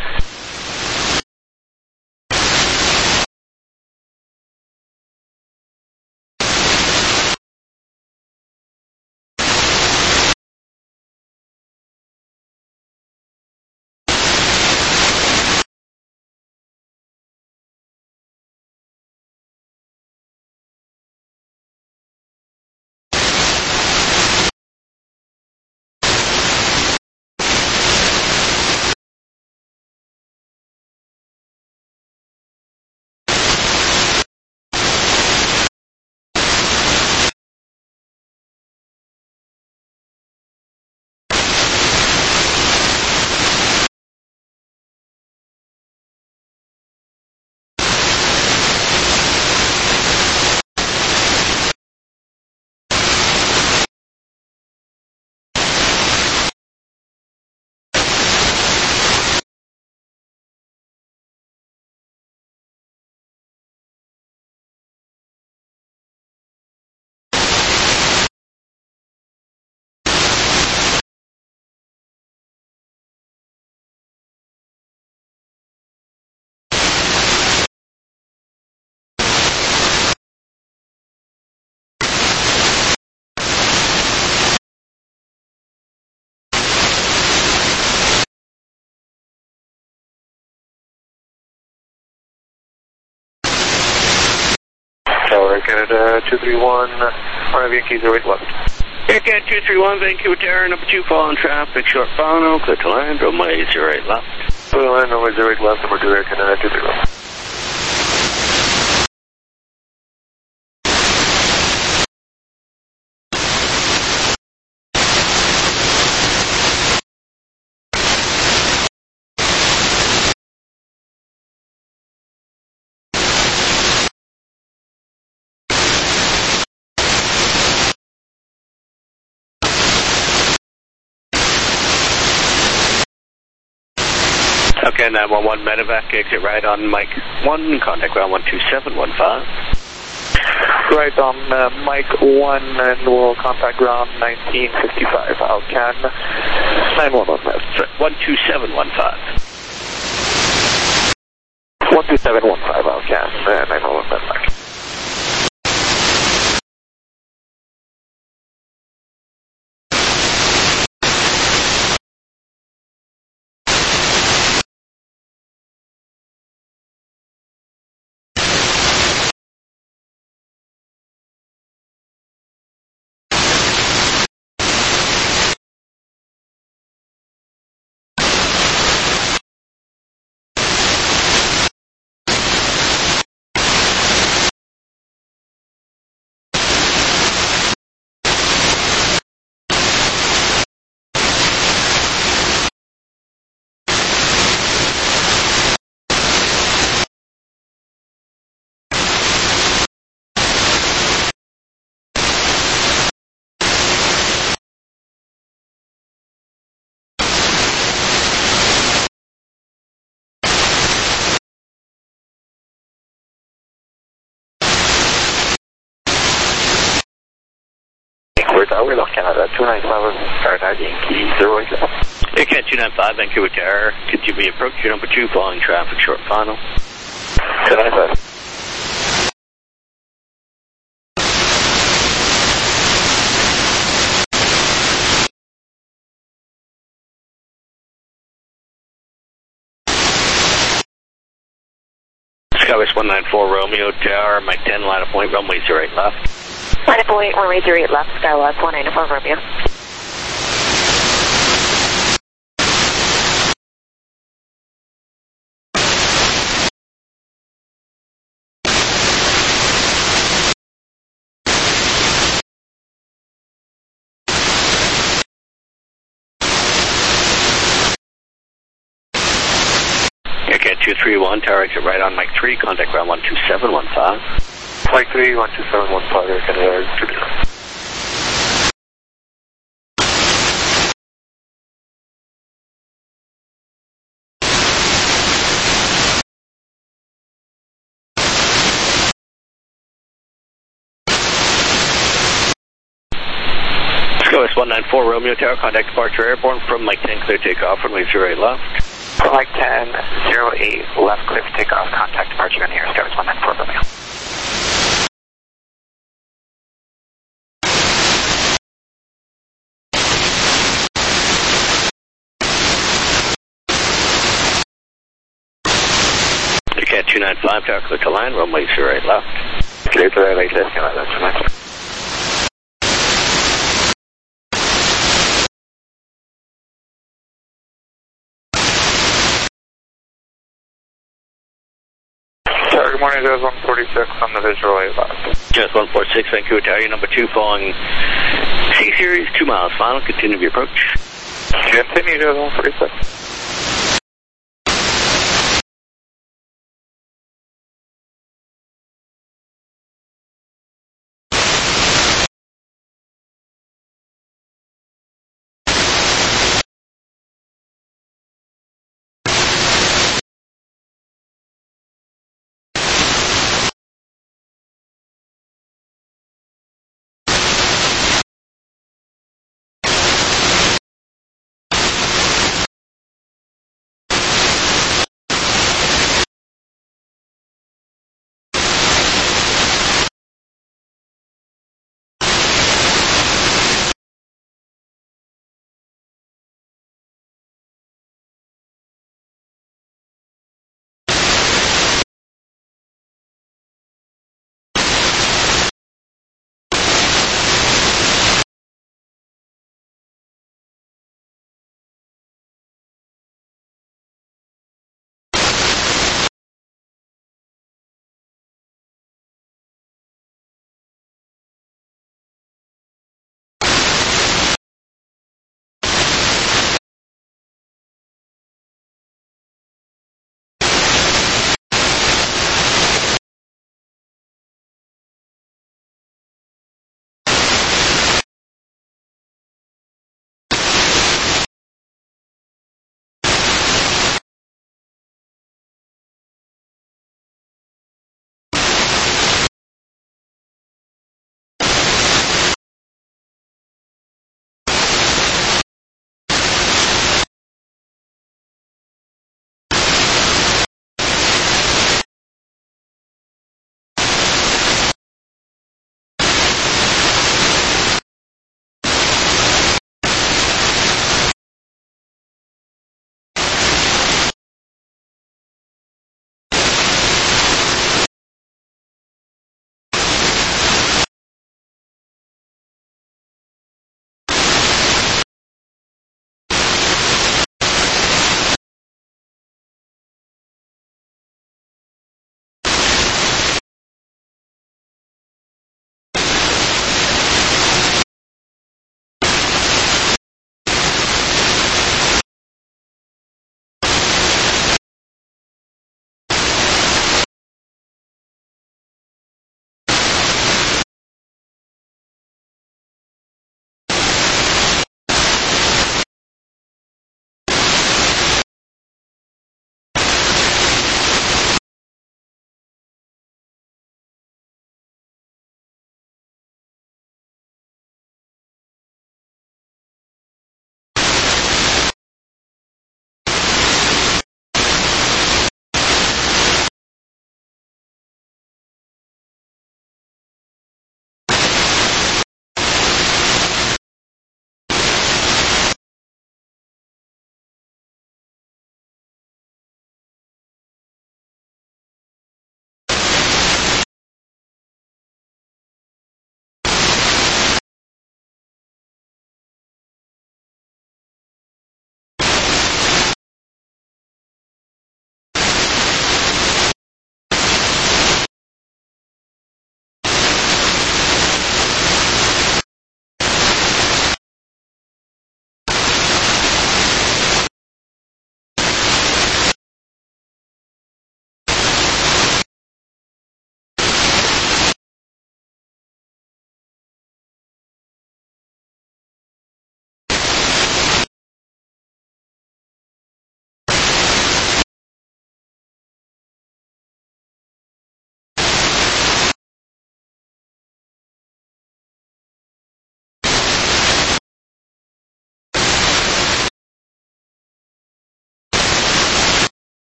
Tower, Canada 231, RV 08 left. Air Canada 231, Vancouver Tower, number 2, following traffic, short final, clear to land, runway 08 left. Clear to land, runway 08 left, number 2, Air Canada 231. Okay, 911 medevac, exit right on Mike 1, contact ground 12715. Right on Mike 1, and we'll contact ground 1955, Alcan 911 medevac. 12715. 12715, Alcan 911 medevac. Lock Canada, 297, Fahrenheit Yankee 08 left. Air Cat 295, Vancouver Tower, continue approach, your number 2, following traffic, short final. 295. Skywest 194, Romeo Tower, Mike 10, line of point, runway 08 left. Line of point, runway 08 left, Skywest 194 Romeo. Aircat 231, tower exit right on Mike 3, contact ground 12715. Mike 3, 12715, Air Canada, 2. Skywest 194, Romeo Tower, contact departure airborne from Mike 10, clear takeoff, runway 08 left. Mike 10, 08 left, clear for takeoff, contact departure on here, Skywest 194 Romeo. Aircat 295, tower clear to land, runway 08 left. Clear to land, left, Canada, 295. Good morning, Jazz 146 on the visual 8 left. Jazz 146, Vancouver Tower, your number 2, following C-Series, 2 miles final, continue your approach. Continue, Jazz 146.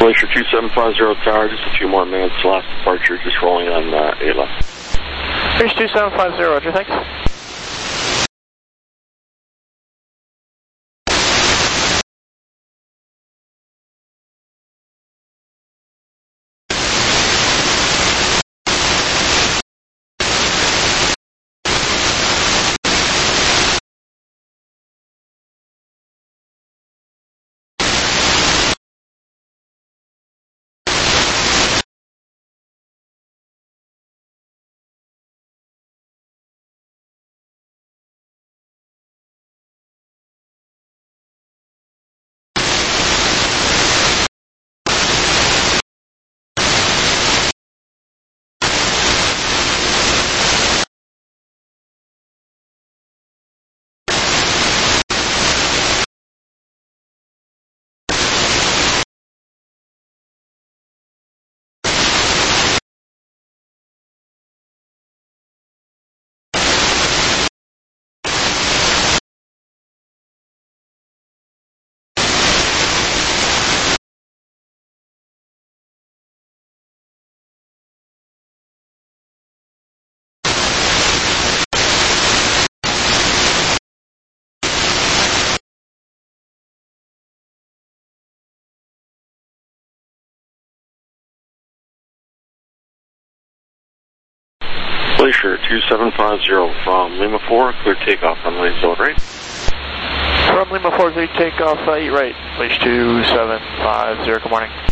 Glacier 2750 Tower, just a few more minutes, last departure, just rolling on ALA. Glacier 2750, roger, thanks. Glacier 2750 from Lima 4, clear takeoff on runway zone right. From Lima 4, clear takeoff, 8 right. Glacier 2750, good morning.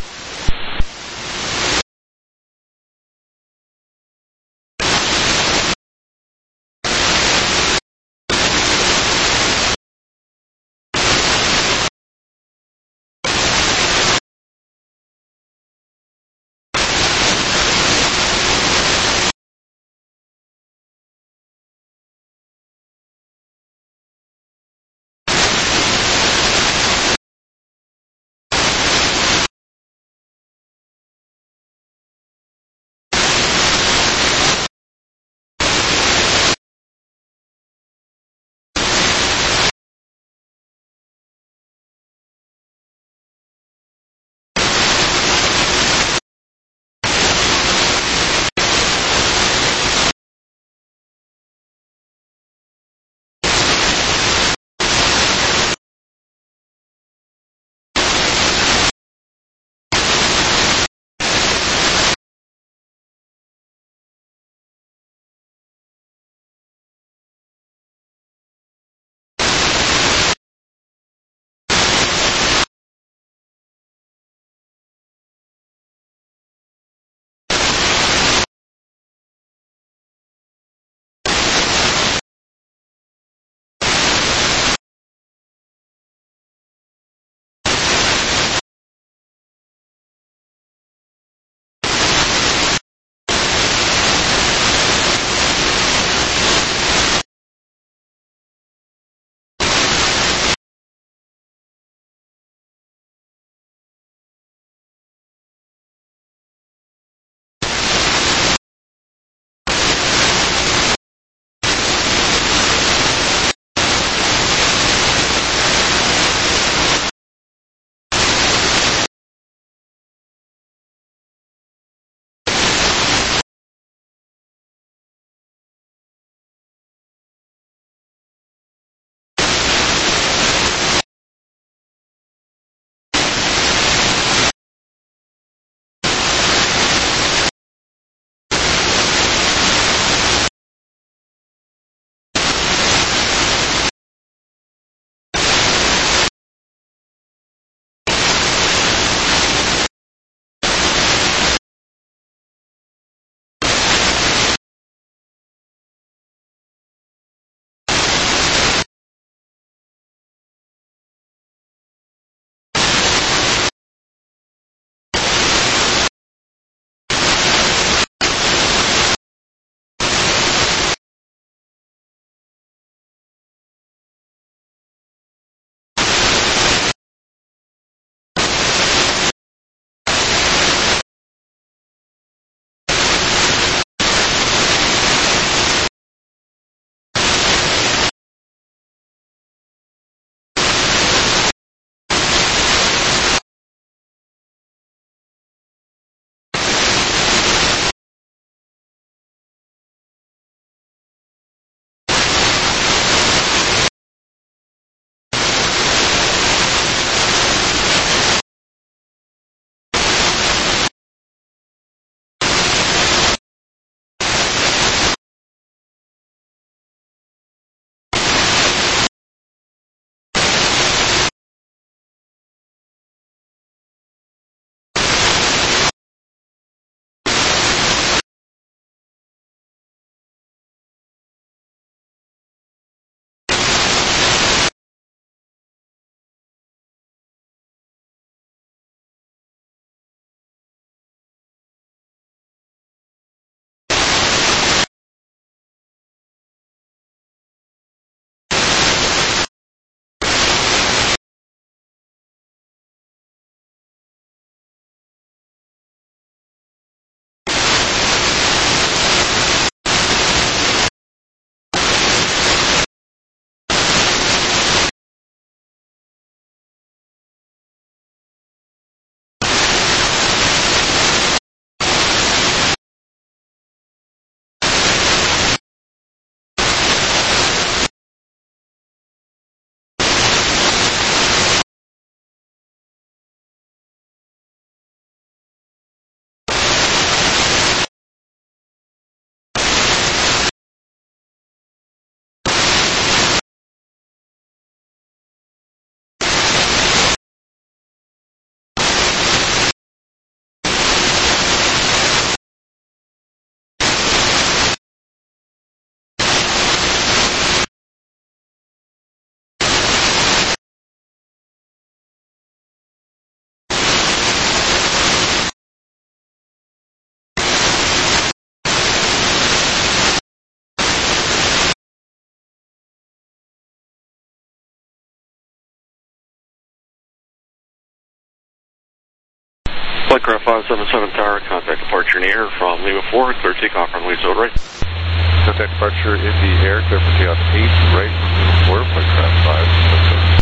Flightcraft 577 Tower, contact departure in the air from Lima 4, clear takeoff runway 0 right. Contact departure in the air, clear for takeoff 8 right from Lima 4, Flightcraft 577.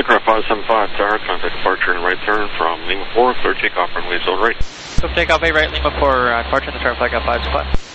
Flycraft 575, Tower, contact departure and right turn from Lima 4, clear takeoff runway 0 right. So takeoff 8 right, Lima 4, departure in the turn, Flycraft 575.